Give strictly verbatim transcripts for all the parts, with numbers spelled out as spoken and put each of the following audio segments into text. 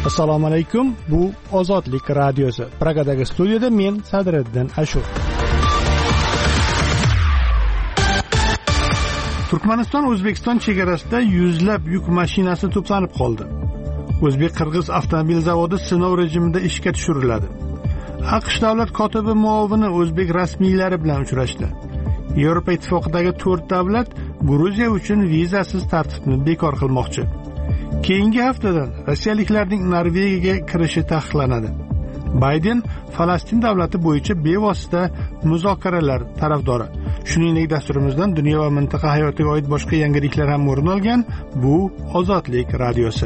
Assalomu alaykum. Bu Ozodlik radiosi. Pragadagi studiyada men Sadriddin Ashur. Turkmaniston O'zbekiston chegarasida yuzlab yuk mashinasi to'planib qoldi. O'zbek-qirg'iz avtomobil zavodi sinov rejimida ishga tushiriladi. AQSh davlat kotibi muovini o'zbek rasmiylari bilan uchrashdi. Yevropa ittifoqidagi to'rt davlat Gruziya uchun vizasiz tartibni bekor qilmoqchi. Keyingi haftadan rossiyaliklarning Norvegiyaga kirishi taqiqlanadi. Bayden Falastin davlati bo'yicha bevosita muzokaralar tarafdori. Shuningdek, dasturimizdan dunyo va mintaqa hayotiga oid boshqa yangiliklar ham o'rin olgan. Bu Ozodlik radiosi.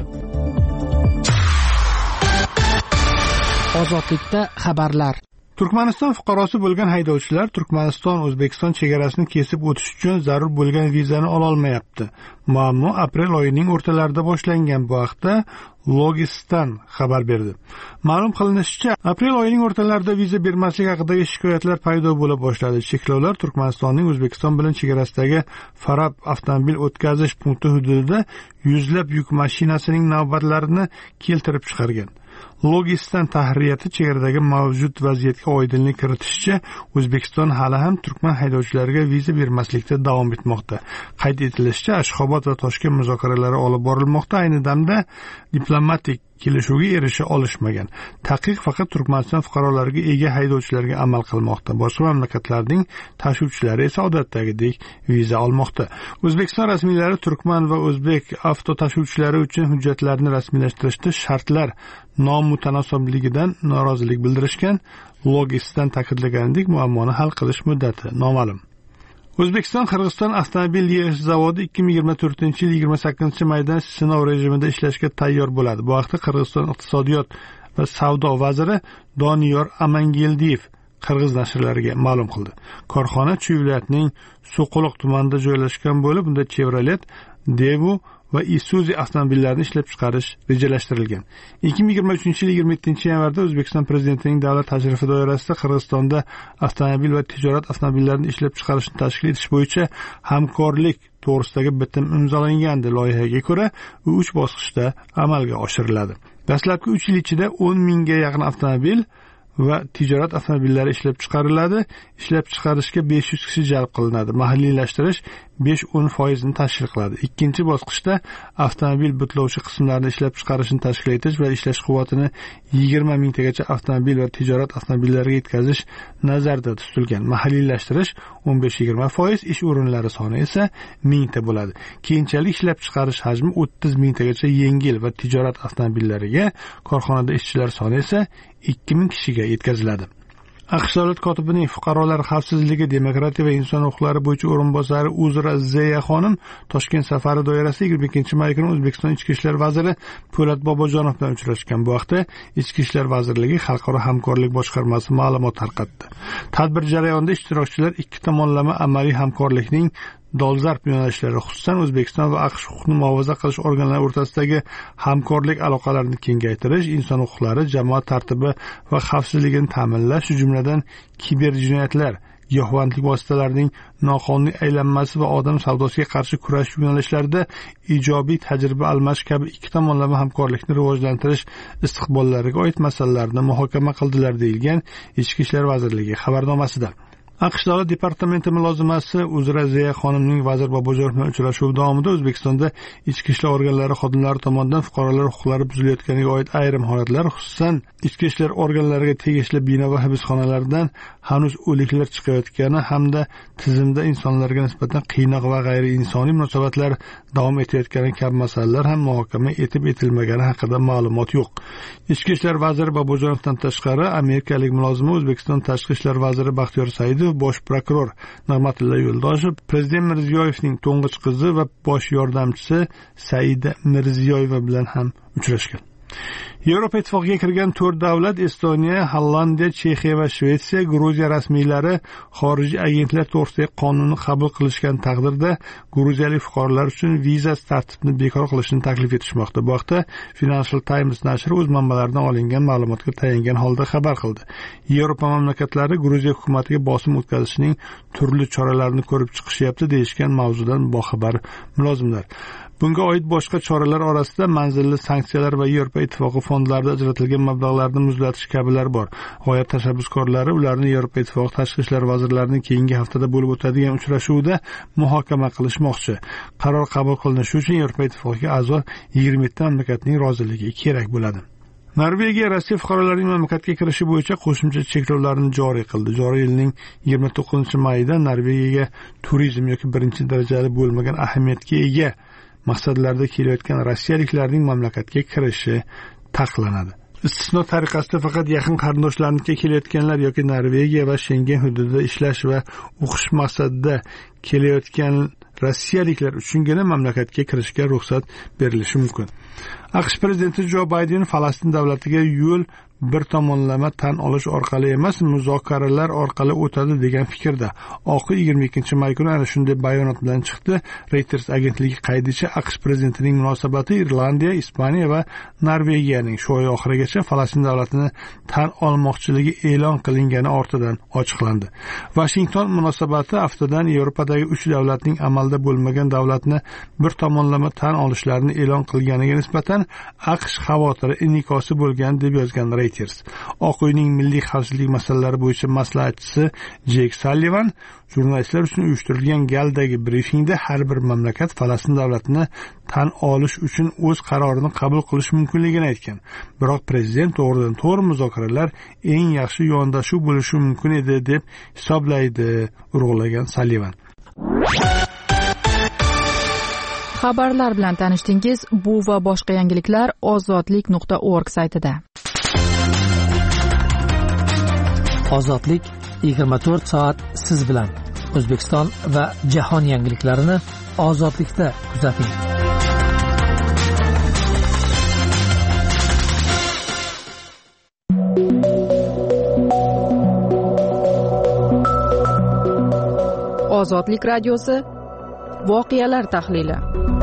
Ozodlikda xabarlar. Turkmaniston fuqarosi bo'lgan haydovchilar Turkmaniston-O'zbekiston chegarasini kesib o'tish uchun zarur bo'lgan vizani ola olmayapti. Muammo aprel oyining o'rtalarida boshlangan. Bu haqda Logistan xabar berdi. Ma'lum qilinishicha, aprel oyining o'rtalarida viza bermaslik haqidagi shikoyatlar paydo bo'la boshladi. Cheklovlar Turkmanistonning O'zbekiston bilan chegarasidagi Farab avtomobil o'tkazish punkti hududida yuzlab yuk mashinasining navbatlarini keltirib chiqargan. Logistan tahriyati chegaradagi mavjud vaziyatga oydinlik kiritishicha, O'zbekiston hali ham turkman haydovchilariga viza bermaslikda davom etmoqda. Qayd etilishicha, Ashxobod va Toshkent muzokaralari olib borilmoqda. Ayni damda diplomatik kelishuvga erisha olishmagan. Taqiq faqat Turkmaniston fuqarolariga ega haydovchilarga amal qilmoqda. Boshqa mamlakatlarning tashuvchilari esa odatdagidek viza olmoqda. O'zbekiston rasmiylari turkman va o'zbek avtotashuvchilari uchun hujjatlarni rasmiylashtirishda shartlar nomutanosabligidan norozilik bildirishgan. Logistan ta'kidlaganidek, muammoni hal qilish muddati noma'lum. O'zbekiston Qirg'iziston avtomobil yig'ish zavodi ikki ming yigirma to'rtinchi yil yigirma sakkizinchi maydan sinov rejimida ishlashga tayyor bo'ladi. Bu haqda Qirg'iziston iqtisodiyot va savdo vaziri Doniyor Amangeldiyev qirg'iz nashrlariga ma'lum qildi. Korxona Chuy viloyatining So'qoloq tumanida joylashgan bo'lib, unda Chevrolet, Daewoo va Isuzu avtomobillarini ishlab chiqarish rejalashtirilgan. ikki ming yigirma uchinchi yil yigirma yettinchi yanvarda O'zbekiston prezidentining davlat tashrifi doirasida Qirg'izistonda avtomobil va tijorat avtomobillarini ishlab chiqarishni tashkil etish bo'yicha hamkorlik to'g'risidagi bitim imzolangandi. Loyihaga ko'ra, u uch bosqichda amalga oshiriladi. Dastlabki uch yil ichida o'n mingga yaqin avtomobil va tijorat avtomobillari ishlab chiqariladi. Ishlab chiqarishga besh yuz kishi jalb qilinadi. Mahalliylashtirish besh o'n foiz ni tashkil qiladi. Ikkinchi bosqichda avtomobil butlovchi qismlarini ishlab chiqarishni tashkil etish va ishlash quvvatini yigirma mingtagacha avtomobil va tijorat avtomobillariga yetkazish nazarda tutilgan. Mahalliylashtirish o'n besh yigirma foiz, ish o'rinlari soni esa mingta bo'ladi. Keyinchalik ishlab chiqarish hajmi o'ttiz mingtagacha yengil va tijorat avtomobillariga, korxonada ishchilar soni esa ikki ming kishiga yetkaziladi. AQSh davlat kotibining fuqarolar xavfsizligi, demokratiya va inson huquqlari bo'yicha o'rinbosari Uzra Zeya xonim Toshkent safari doirasida yigirma ikkinchi may kuni O'zbekiston Ichki ishlar vaziri Po'lat Bobojonov bilan uchrashgan. Bu haqda Ichki ishlar vazirligi Xalqaro hamkorlik boshqarmasi ma'lumot tarqatdi. Tadbir jarayonida ishtirokchilar ikki tomonlama amaliy hamkorlikning dolzarb yo'nalishlari, xususan O'zbekiston va AQSh huquqni muhofaza qilish organlari o'rtasidagi hamkorlik aloqalarini kengaytirish, inson huquqlari, jamoat tartibi va xavfsizligini ta'minlash, shu jumladan kiber jinoyatlar, giyohvandlik vositalarining noqonuniy aylanmasi va odam savdosiga qarshi kurash yo'nalishlarida ijobiy tajriba almashish kabi ikki tomonlama hamkorlikni rivojlantirish istiqbollariga oid masalalarni muhokama qildilar, deyilgan Ichki ishlar vazirligi xabarnomasida. AQSh davlat departamenti mulozimasi Uzra Zeya xonimning vazir Bobojonov bilan uchrashuvi davomida O'zbekistonda ichki ishlar organlari xodimlari tomonidan fuqarolar huquqlari buzilayotganiga oid ayrim holatlar, xususan ichki ishlar organlariga tegishli bino va hibsxonalardan hanuz o'liklar chiqayotgani hamda tizimda insonlarga nisbatan qiynoq va g'ayriinsoniy munosabatlar davom etayotgani kabi masalalar ham muhokama etib etilmagani haqida ma'lumot yo'q. Ichki ishlar vaziri Bobojonovdan tashqari amerikalik mulozima O'zbekiston tashqi ishlar vaziri Baxtiyor Saidov, bosh prokuror Nig'matilla Yo'ldoshev, prezident Mirziyoyevning to'ng'ich qizi va bosh yordamchisi Saida Mirziyoyeva bilan ham uchrashgan. Yevropa ittifoqiga kirgan to'rt davlat Estoniya, Hollandiya, Chexiya va Shvetsiya Gruziya rasmiylari xorijiy agentlar to'g'risidagi qonunni qabul qilishgan taqdirda gruziyalik fuqarolar uchun viza tartibini bekor qilishni taklif etishmoqda. Bu haqda Financial Times nashri o'z manbalaridan olingan ma'lumotga tayangan holda xabar qildi. Yevropa mamlakatlari Gruziya hukumatiga bosim o'tkazishning turli choralarini ko'rib chiqishyapti, deyishgan mavzudan boxabar mulozimlar. Bunga oid boshqa choralar orasida manzilli sanksiyalar va Yevropa Ittifoqi fondlarida ajratilgan mablag'larni muzlatish kabilar bor. G'oyat tashabbuskorlari ularni Yevropa Ittifoqi tashqi ishlar vazirlarining keyingi haftada bo'lib o'tadigan uchrashuvida muhokama qilishmoqchi. Qaror qabul qilinishi uchun Yevropa Ittifoqiga a'zo yigirma yetti mamlakatning roziligi kerak bo'ladi. Norvegiya Rossiya fuqarolarining mamlakatga kirishi bo'yicha qo'shimcha cheklovlarni joriy qildi. Joriy yilning yigirma to'qqizinchi mayida Norvegiyaga turizm yoki birinchi darajali bo'lmagan ahamiyatga ega maqsadlarda kelayotgan rossiyaliklarning mamlakatga kirishi taqiqlanadi. Istisno tariqasida faqat yaqin qarindoshlarniki kelayotganlar yoki Norvegiya va Schengen hududida ishlash va o'qish maqsadida kelayotgan rossiyaliklar uchungina mamlakatga kirishga ruxsat berilishi mumkin. AQSh prezidenti Jo Bayden Falastin davlatiga yo'l bir tomonlama tan olish orqali emas, muzokaralar orqali o'tadi degan fikrda. Oq uy yigirma ikkinchi may kuni ana shunday bayonot bilan chiqdi. Reuters agentligi qaydicha AQSh prezidentining munosabati Irlandiya, Ispaniya va Norvegiyaning shu oy oxirigacha Falastin davlatini tan olmoqchiligi e'lon qilingani ortidan ochiqlandi. Washington munosabati haftadan Yevropadagi uch davlatning amalda bo'lmagan davlatni bir tomonlama tan olishlarini e'lon qilganiga nisbatan AQSh xavotiri inikosi bo'lgan deb yozgan Reuters. Oq uyning milliy xavfsizlik masalalari bo'yicha maslahatchisi Jek Sullivan jurnalistlar uchun uyushtirilgan galdagi brifingda har bir mamlakat Falastin davlatini tan olish uchun o'z qarorini qabul qilish mumkinligini aytgan. Biroq prezident to'g'ridan to'g'ri muzokaralar eng yaxshi yondashuv bo'lishi mumkin edi deb hisoblaydi, urg'ulagan Sullivan. Xabarlar bilan tanishdingiz. Bu va boshqa yangiliklar ozodlik nuqta org saytida. Ozodlik yigirma to'rt soat siz bilan. O'zbekiston va jahon yangiliklarini ozodlikda kuzating. Ozodlik radiosi voqealar tahlili.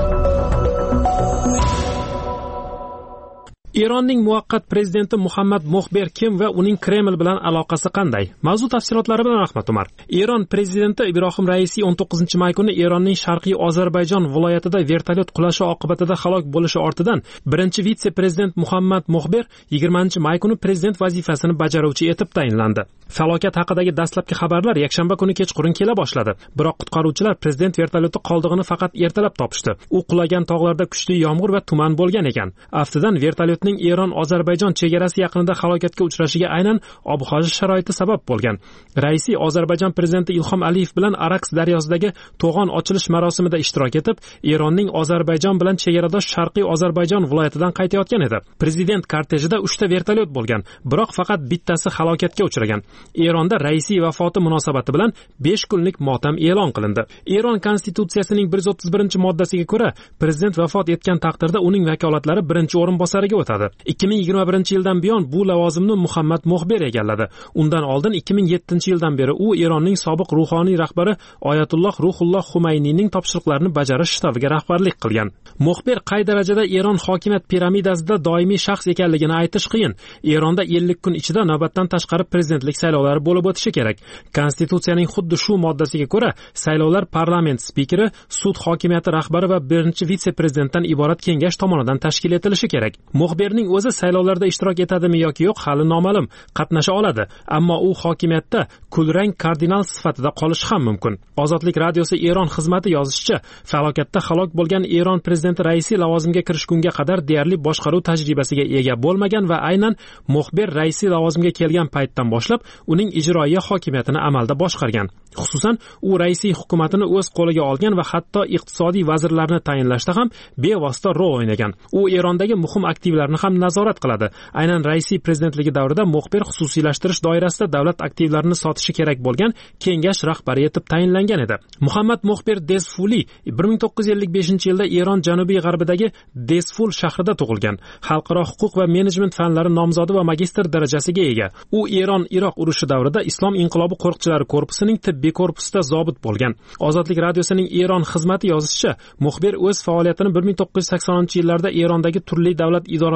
Eronning muvaqqat prezidenti Muhammad Muxber kim va uning Kreml bilan aloqasi qanday? Mavzu tafsilotlari bilan Rahmat Umar. Eron prezidenti Ibrohim Raisi o'n to'qqizinchi may kuni Eronning Sharqiy Ozarbayjon viloyatida vertolyot qulashi oqibatida halok bo'lishi ortidan birinchi vitse-prezident Muhammad Muxber yigirmanchi may kuni prezident vazifasini bajaruvchi etib tayinlandi. Falokat haqidagi dastlabki xabarlar yakshanba kuni kechqurun kela boshladi. Biroq qutqaruvchilar prezident vertolyoti qoldig'ini faqat ertalab topishdi. U qulagan tog'larda kuchli yomg'ir va tuman bo'lgan ekan. Aftidan vertolyotning Eron-Ozarbayjon chegarasi yaqinida halokatga uchrashiga aynan ob-havo sharoiti sabab bo'lgan. Raisi Ozarbayjon prezidenti Ilhom Aliyev bilan Araks daryosidagi to'g'on ochilish marosimida ishtirok etib, Eronning Ozarbayjon bilan chegaradosh Sharqiy Ozarbayjon viloyatidan qaytayotgan edi. Prezident kortejida uchta vertolyot bo'lgan, biroq faqat bittasi halokatga uchragan. Eronda Raisi vafoti munosabati bilan besh kunlik motam e'lon qilindi. Eron konstitutsiyasining bir yuz o'ttiz birinchi moddasiga ko'ra, prezident vafot etgan taqdirda uning vakolatlari birinchi o'rinbosariga o'tadi. ikki ming yigirma birinchi yildan buyon bu lavozimni Muhammad Muxber egalladi. Undan oldin ikki ming yettinchi yildan beri u Eronning sobiq ruhoniy rahbari Oyatulloh Ruhulloh Xumayniyning topshiriqlarini bajarish shtabiga rahbarlik qilgan. Muxber qay darajada Eron hokimiyat piramidasida doimiy shaxs ekanligini aytish qiyin. Eronda ellik kun ichida navbatdan tashqari prezidentlik saylovlari bo'lib o'tishi kerak. Konstitutsiyaning xuddi shu moddasiga ko'ra, saylovlar parlament spikeri, sud hokimiyati rahbari va birinchi vitse-prezidentdan iborat kengash tomonidan tashkil etilishi kerak. Muxberning o'zi saylovlarda ishtirok etadimi yoki yo'q hali noma'lum. Qatnasha oladi, ammo u hokimiyatda kulrang kardinal sifatida qolishi ham mumkin. Ozodlik radiosi Eron xizmati yozishicha, falokatda halok bo'lgan Eron prezidenti Raisi lavozimga kirishgunga qadar deyarli boshqaruv tajribasiga ega bo'lmagan va aynan Muxber Raisi lavozimga kelgan paytdan boshlab uning ijroiya hokimiyatini amalda boshqargan. Xususan, u Raisi hukumatini o'z qo'liga olgan va hatto iqtisodiy vazirlarni tayinlashda ham bevosita rol o'ynagan. U Erondagi muhim aktivlarni ham nazorat qiladi. Aynan Raisi prezidentligi davrida Muxber xususiylashtirish doirasida davlat aktivlarini sotishi kerak bo'lgan kengash rahbari etib tayinlangan edi. Muhammad Muxber Desfuli bir ming to'qqiz yuz ellik beshinchi yilda Eron janubiy g'arbidagi Desful shahrida tug'ilgan. Xalqaro huquq va menejment fanlari nomzodi va magistr darajasiga ega. U Eron-Iroq urushi davrida Islom inqilobi qo'riqchilari korpusining tibbiy korpusida zobit bo'lgan. Ozodlik radiosining Eron xizmati yozishicha, Muxber o'z faoliyatini bir ming to'qqiz yuz saksoninchi yillarda Erondagi turli davlat idoralari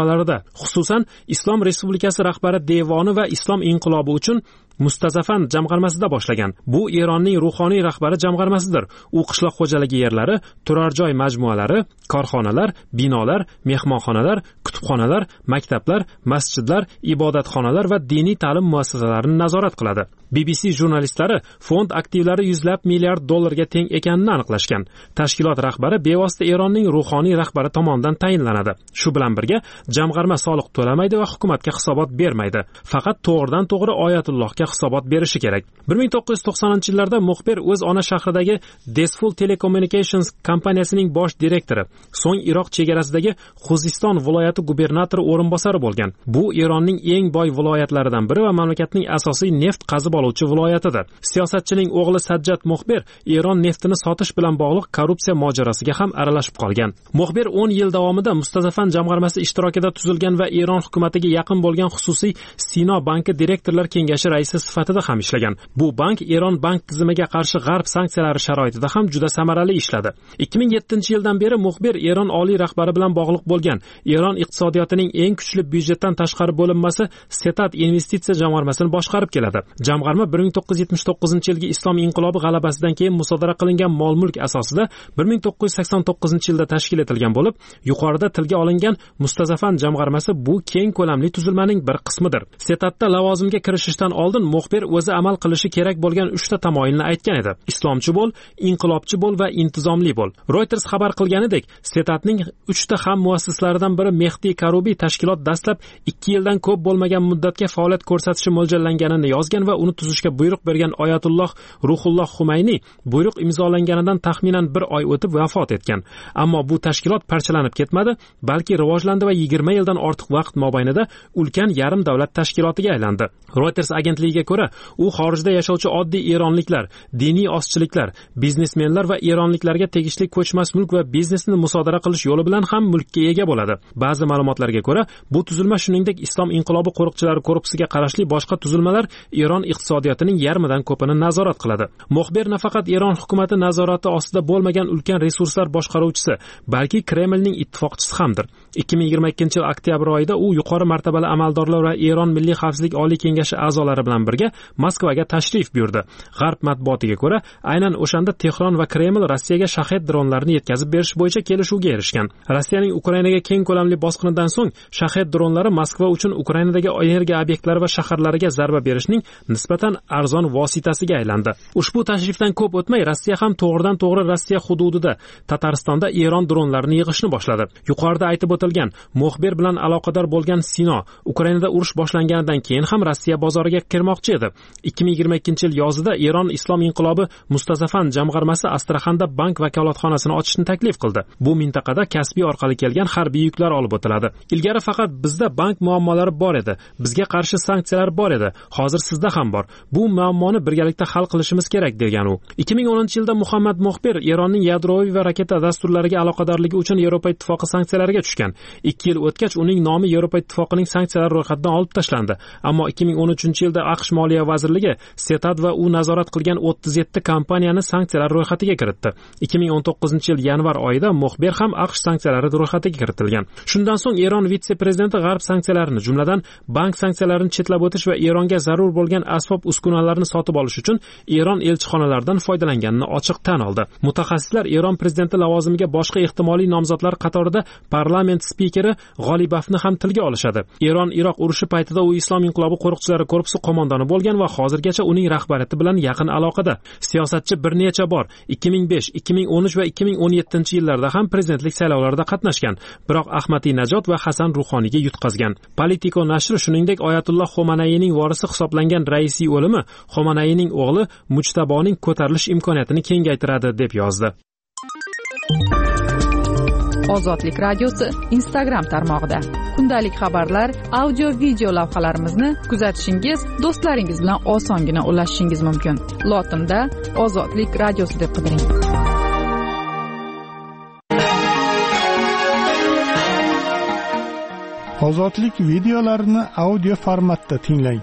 majmualarida, xususan Islom Respublikasi rahbari devoni va Islom inqilobi uchun Mustazafan jamg'armasida boshlagan. Bu Eronning ruhoniy rahbari jamg'armasidir. U qishloq xo'jaligi yerlari, turar joy majmualari, korxonalar, binolar, mehmonxonalar, kutubxonalar, maktablar, masjidlar, ibodatxonalar va diniy ta'lim muassasalarini nazorat qiladi. B B C jurnalistlari fond aktivlari yuzlab milliard dollarga teng ekanini aniqlashgan. Tashkilot rahbari bevosita Eronning ruhoniy rahbari tomonidan tayinlanadi. Shu bilan birga jamg'arma soliq to'lamaydi va hukumatga hisobot bermaydi. Faqat to'g'ridan to'g'ri Oyatullohga hisobot berishi kerak. bir ming to'qqiz yuz to'qsoninchi yillarda muxbir o'z ona shahridagi Desful Telecommunications kompaniyasining bosh direktori, so'ng Iroq chegarasidagi Xuziston viloyati gubernatori o'rinbosari bo'lgan. Bu Eronning eng boy viloyatlaridan biri va mamlakatning asosiy neft qazib oluvchi viloyatidir. Siyosatchining o'g'li Sajjad muxbir Eron neftini sotish bilan bog'liq korrupsiya mojarosiga ham aralashib qolgan. Muxbir o'n yil davomida Mustazafan jamg'armasi ishtirokida tuzilgan va Eron hukumatiga yaqin bo'lgan xususiy Sino banki direktorlar kengashi raisi sifatida ham ishlagan. Bu bank Eron bank tizimiga qarshi g'arb sanksiyalari sharoitida ham juda samarali ishladi. ikki ming yettinchi yildan beri muxbir Eron oliy rahbari bilan bog'liq bo'lgan. Eron iqtisodiyotining eng kuchli byudjetdan tashqari bo'linmasi Setat investitsiya jamg'armasini boshqarib keladi. Jamg'arma bir ming to'qqiz yuz yetmish to'qqizinchi yilgi Islom inqilobi g'alabasidan keyin musodara qilingan mol-mulk asosida bir ming to'qqiz yuz sakson to'qqizinchi yilda tashkil etilgan bo'lib, yuqorida tilga olingan Mustazafan jamg'armasi bu keng ko'lamli tuzilmaning bir qismidir. Setatda lavozimga kirishishdan oldin muxbir o'zi amal qilishi kerak bo'lgan uchta tamoyilni aytgan edi. Islomchi bo'l, inqilobchi bo'l va intizomli bo'l. Reuters xabar qilganidek, Setatning uchta ham muassislaridan biri Mehdi Karubiy tashkilot dastlab ikki yildan ko'p bo'lmagan muddatga faoliyat ko'rsatishi mo'ljallanganini yozgan va uni tuzishga buyruq bergan Oyatulloh Ruhulloh Xumayniy buyruq imzolanganidan taxminan bir oy o'tib vafot etgan. Ammo bu tashkilot parchalanib ketmadi, balki rivojlandi va yigirma yildan ortiq vaqt mobaynida ulkan yarim davlat tashkilotiga aylandi. Reuters agentligiga ko'ra, u xorijda yashovchi oddiy eronliklar, diniy ozchiliklar, biznesmenlar va eronliklarga tegishli ko'chmas mulk va biznesni musodara qilish yo'li bilan ham mulkka ega bo'ladi. Ba'zi ma'lumotlarga ko'ra, bu tuzilma shuningdek Islom inqilobi qo'riqchilari korpusiga qarashli boshqa tuzilmalar Eron iqtisodiyotining yarmidan ko'pini nazorat qiladi. Muxbir nafaqat Eron hukumati nazorati ostida bo'lmagan ulkan resurslar boshqaruvchisi, balki Kremlning ittifoqchisi hamdir. ikki ming yigirma ikkinchi yil oktyabr oyida u yuqori martabali amaldorlar va Eron Milliy xavfsizlik oliy kengashi a'zolari bilan birga Moskvaga tashrif buyurdi. G'arb matbuotiga ko'ra, aynan o'shanda Tehron va Kreml Rossiyaga Shahed dronlarini yetkazib berish bo'yicha kelishuvga erishgan. Rossiyaning Ukrainaga keng ko'lamli bosqinidan so'ng Shahed dronlari Moskva uchun Ukrainadagi energiya obyektlari va shaharlariga zarba berishning nisbatan arzon vositasiga aylandi. Ushbu tashrifdan ko'p o'tmay Rossiya ham to'g'ridan to'g'ri Rossiya hududida Tataristonda Eron dronlarini yig'ishni boshladi. Yuqorida aytib o'tilgan muxbir bilan aloqador bo'lgan Sino Ukrainada urush boshlanganidan keyin ham Rossiya bozoriga kirmoqchi edi. ikki ming yigirma ikkinchi yil yozida Eron Islom inqilobi Mustazafan jamg'armasi Astraxanda bank vakolatxonasini ochishni taklif qildi. Bu mintaqada kasbiy orqali kelgan harbiy yuklar olib o'tiladi. Ilgari faqat bizda bank muammolari bor edi. Bizga qarshi sanksiyalar bor edi. Hozir sizda ham bor. Bu muammoni birgalikda hal qilishimiz kerak degan u. ikki ming o'ninchi yilda Muhammad Muxbir Eronning yadroviy va raketa dasturlariga aloqadorligi uchun Yevropa ittifoqi sanksiyalariga tushgan. ikki yil o'tgach uning nomi Yevropa ittifoqining sanksiyalar ro'yxatidan olib tashlandi. Ammo ikki ming o'n uchinchi yilda AQSh Moliya vazirligi Setat va u nazorat qilgan o'ttiz yetti kompaniyani sanksiyalar ro'yxatiga kiritdi. ikki ming o'n to'qqizinchi yil yanvar oyida muxbir ham AQSh sanksiyalari ro'yxatiga kiritilgan. Shundan so'ng Eron vitse-prezidenti g'arb sanksiyalarini, jumladan bank sanksiyalarini chetlab o'tish va Eronga zarur bo'lgan asbob uskunalarni sotib olish uchun Eron elchixonalaridan foydalanganini ochiq tan oldi. Mutaxassislar Eron prezidenti lavozimiga boshqa ehtimoliy nomzodlar qatorida parlament spikeri G'olibovni ham tilga olishadi. Eron Iroq urushi paytida u Islom inqilobi qo'riqchilari korpusi qo'mondoni bo'lgan va hozirgacha uning rahbariyati bilan yaqin aloqada. Siyosatchi bir necha bor ikki ming besh, ikki ming o'n uch va ikki ming o'n yettinchi yillarda ham prezidentlik saylovlarida qatnashgan, biroq Ahmadinajod va Hasan Ruhoniyga yutqazgan. Politico nashri shuningdek Oyatulloh Xomanayning vorisi hisoblangan raisiy o'limi Xomanayning o'g'li Mujtaboning ko'tarilish imkoniyatini kengaytiradi deb yozdi. Ozodlik radiosi Instagram tarmog'ida kundalik xabarlar, audio video lavhalarimizni kuzatishingiz, do'stlaringiz bilan osongina ulashishingiz mumkin. Lotinda Ozodlik radiosi deb qidiring. Ozodlik videolarini audio formatda tinglang.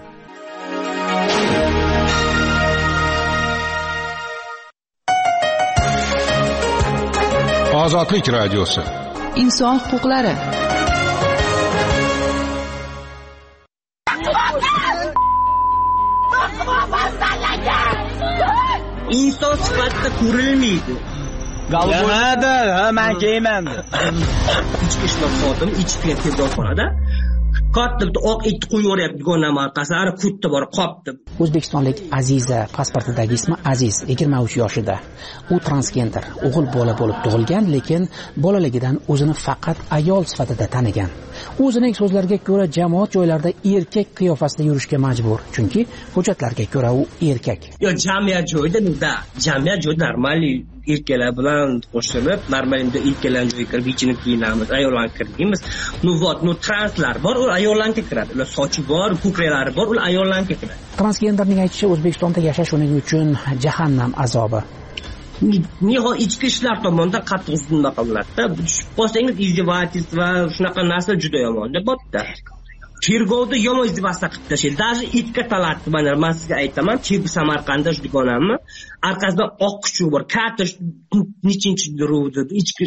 Ozodlik radiosi. Inson huquqlari. inson sifatida ko'rilmaydi. Galbo'nada, ha, men kiyman. Ichki ishlar xodimi ichkiga tezroqxonada katta oq it qo'yib yuboryapti dugonam orqasiga, kutda bor qopdi. O'zbekistonlik Aziza pasportidagi ismi Aziz, yigirma uch yoshida. U transgender, o'g'il bola bo'lib tug'ilgan, lekin bolaligidan o'zini faqat ayol sifatida tanigan. O'zining so'zlariga ko'ra, jamoat joylarida erkak qiyofasida yurishga majbur, chunki hujjatlarga ko'ra u erkak. Yo, jamiyat joyida, da, jamiyat joyida normal erkaklar bilan qo'shilib, normal erkaklar joyga kirib, yechinib kiyinamiz, ayollar kiramiz. Nu vot, nu translar bor, u ayollarga kiradi. Ular sochi bor, ko'kraklari bor, ular ayollarga kiradi. Transgenderning aytishicha, O'zbekistonda yashash uning uchun jahannam azobi. Nihoyat ichki ishlar tomonidan qattiq nima qilinadi-da. Tushib qolsangiz izdevательство, shunaqa narsa juda yomon-da bo'pti. Tergovda yomon izdevательство qilib tashlaydi. Даже itga talatdi. Mana men sizga aytaman, Chirgi Samarqandda shu dugonamni orqasidan oq kuchuk bor. Katta nechinchi ruvda ichki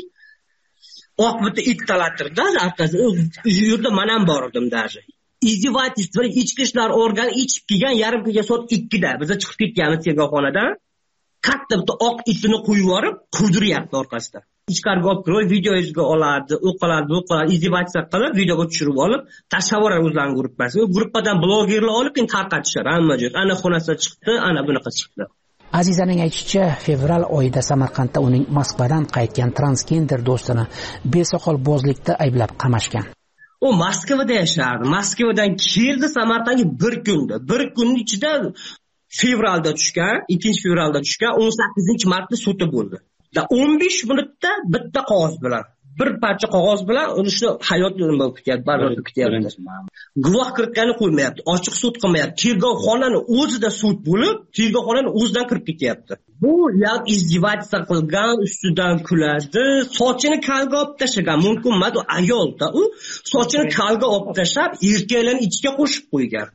oq bitta it talattirdi, orqasidan u yerda men ham bor edim даже. Izdevательство ichki ishlar organi ichib kelgan yarim kecha soat ikkida biz chiqib ketganmiz tergovxonadan. Katta bitta oq itini qo'yib yuborib, kuydiryapti orqasidan. Ichkariga olib kirib, videoga oladi, o'qiladi, o'qiladi, izdevательство qilib, videoga tushirib olib, tasavvurlar o'zlarini gruppasi. U gruppadan blogerlar olib, keyin tarqatishar hamma joy. Ana xonasida chiqdi, ana bunaqa chiqdi. Azizaning aytishicha, fevral oyida Samarqandda uning Moskvadan qaytgan transgender do'stini besoqol bozlikda ayblab qamashgan. U Moskvada yashardi. Moskvadan keldi Samarqandga bir kunda. Bir kunning ichida fevralda tushgan, ikkinchi fevralda tushgan, o'n sakkizinchi martda sudi bo'ldi. o'n besh minutda bitta qog'oz bilan, bir parcha qog'oz bilan uni hayot nima bo'lib ketyapti, baribir ketyapti. Guvoh kiritgani qo'ymayapti, ochiq sud qilmayapti. Tergovxonaning o'zida sud bo'lib, tergovxonaning o'zidan kirib ketyapti. Bu yo'q izdevательство qilgan, ustidan kuladi, sochini kalga olib tashlagan, mumkin emas, u ayolda, u sochini kalga olib tashlab, erkaklarni ichiga qo'shib qo'ygan.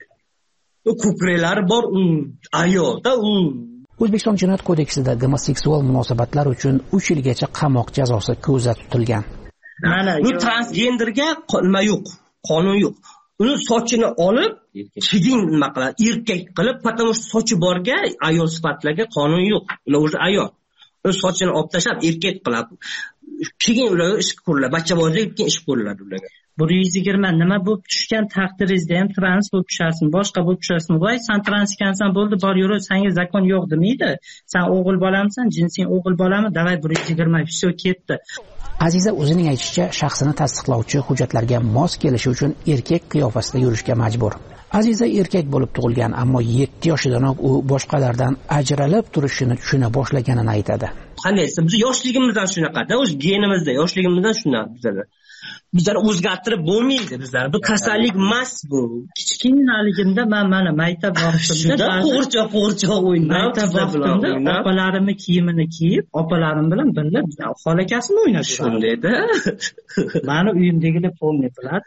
U ko'kraklari bor, u ayolda, u O'zbekiston Jinoyat kodeksida gomoseksual munosabatlar uchun uch yilgacha qamoq jazosi ko'zda tutilgan. Mana bu transgenderga nima yo'q, qonun yo'q. Uni sochini olib, keyin nima qiladi, erkak qilib, потому что sochi borga ayol sifatlarga qonun yo'q. Ular o'zi ayol. Uni sochini olib tashlab, erkak qilib, keyin ularga ish ko'riladi, bachchabozlik keyin ish ko'riladi ularga. bir yuz yigirma nima bo'lib tushgan taqdiringizda ham trans bo'lib tushasizmi, boshqa bo'lib tushasizmi? Voy, sen trans ekansan, bo'ldi, bor yur, senga zakon yo'q demaydi. Sen o'g'il bolamisan, jinsing o'g'il bolami? Davay bir yuz yigirma, все ketdi. Aziza o'zining aytishicha, shaxsini tasdiqlovchi hujjatlarga mos kelishi uchun erkak qiyofasida yurishga majbur. Aziza erkak bo'lib tug'ilgan, ammo yetti yoshidanoq u boshqalardan ajralib turishini tushuna boshlaganini aytadi. Qanday desam, biz yoshligimizdan shunaqada, o'sha genimizda, yoshligimizdan shunaqa bizlar. Bizlar o'zgartirib bo'lmaydi bizlar. Bu kasallik emas bu. Kichkinaligimda men mana maktab vaqtimda qo'rcha qo'rcha o'ynab, vaqtimda opalarimning kiyimini kiyib, opalarim bilan birga xolakasini o'ynab shundayda. Meni uyimdagilar polni biladi.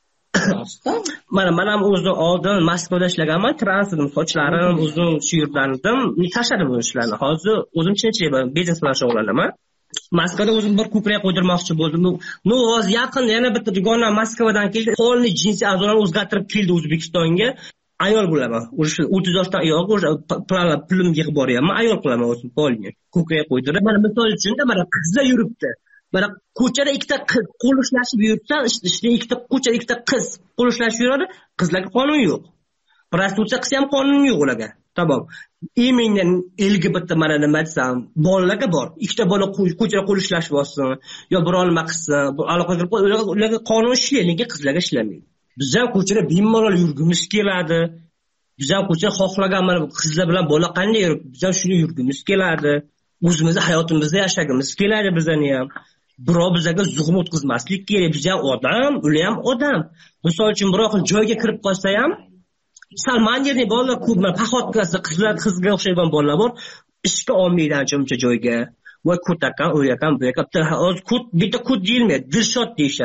Mana men ham o'zim oldin Moskvada ishlaganman, transitim, sochlarim uzun, shu yerdan edim. Tashladim bu ishlarni. Hozir o'zim chinchilik biznes bilan shug'ullanaman. Moskvada o'zim bir ko'krak qo'ydirmoqchi bo'ldim. Nu hozir yaqin yana bitta dugona Moskvadan keldi. Polni jinsiy a'zolarini o'zgartirib keldi O'zbekistonga. Ayol bo'laman. O'sha o'ttiz yoshdan ayol, o'sha planlab pulim yig'ib boryapman. Ayol qilaman o'zim polni. Ko'krak qo'ydirib. Mana misol uchun mana qizlar yuribdi. Mana ko'chada ikkita qo'l ushlashib yursa, ishda ikkita ko'chada ikkita qiz qo'l ushlashib yuradi. Qizlarga qonun yo'q. Prostitutsiya qilsa ham qonun yo'q ularga. Tamam. Emindan elgi bitta mana nima desam, bolalarga bor. Ikkita bola ko'chada qo'l ushlashib olsin, yo biror nima qilsa, bu aloqa qilib ularga qonun ishlaydi, lekin qizlarga ishlamaydi. Biz ham ko'chada bemalol yurgimiz keladi. Biz ham ko'chada xohlagan mana qizlar bilan bola qanday yurib, biz ham shuni yurgimiz keladi. O'zimizni hayotimizda yashagimiz keladi bizani ham. Birov bizga zug'um o'tkazmaslik kerak. Biz ham odam, ular ham odam. Misol uchun birov joyga kirib qolsa ham Salmanderni bolalar ko'p, paxotkasi qizlar, qizga o'xshagan bolalar bor. Ishga olmaydi ancha-muncha joyga. Voy ko'takan, o'yakan, bu yakan. Hozir kut, bitta kut deyilmaydi, Dilshod deyishadi.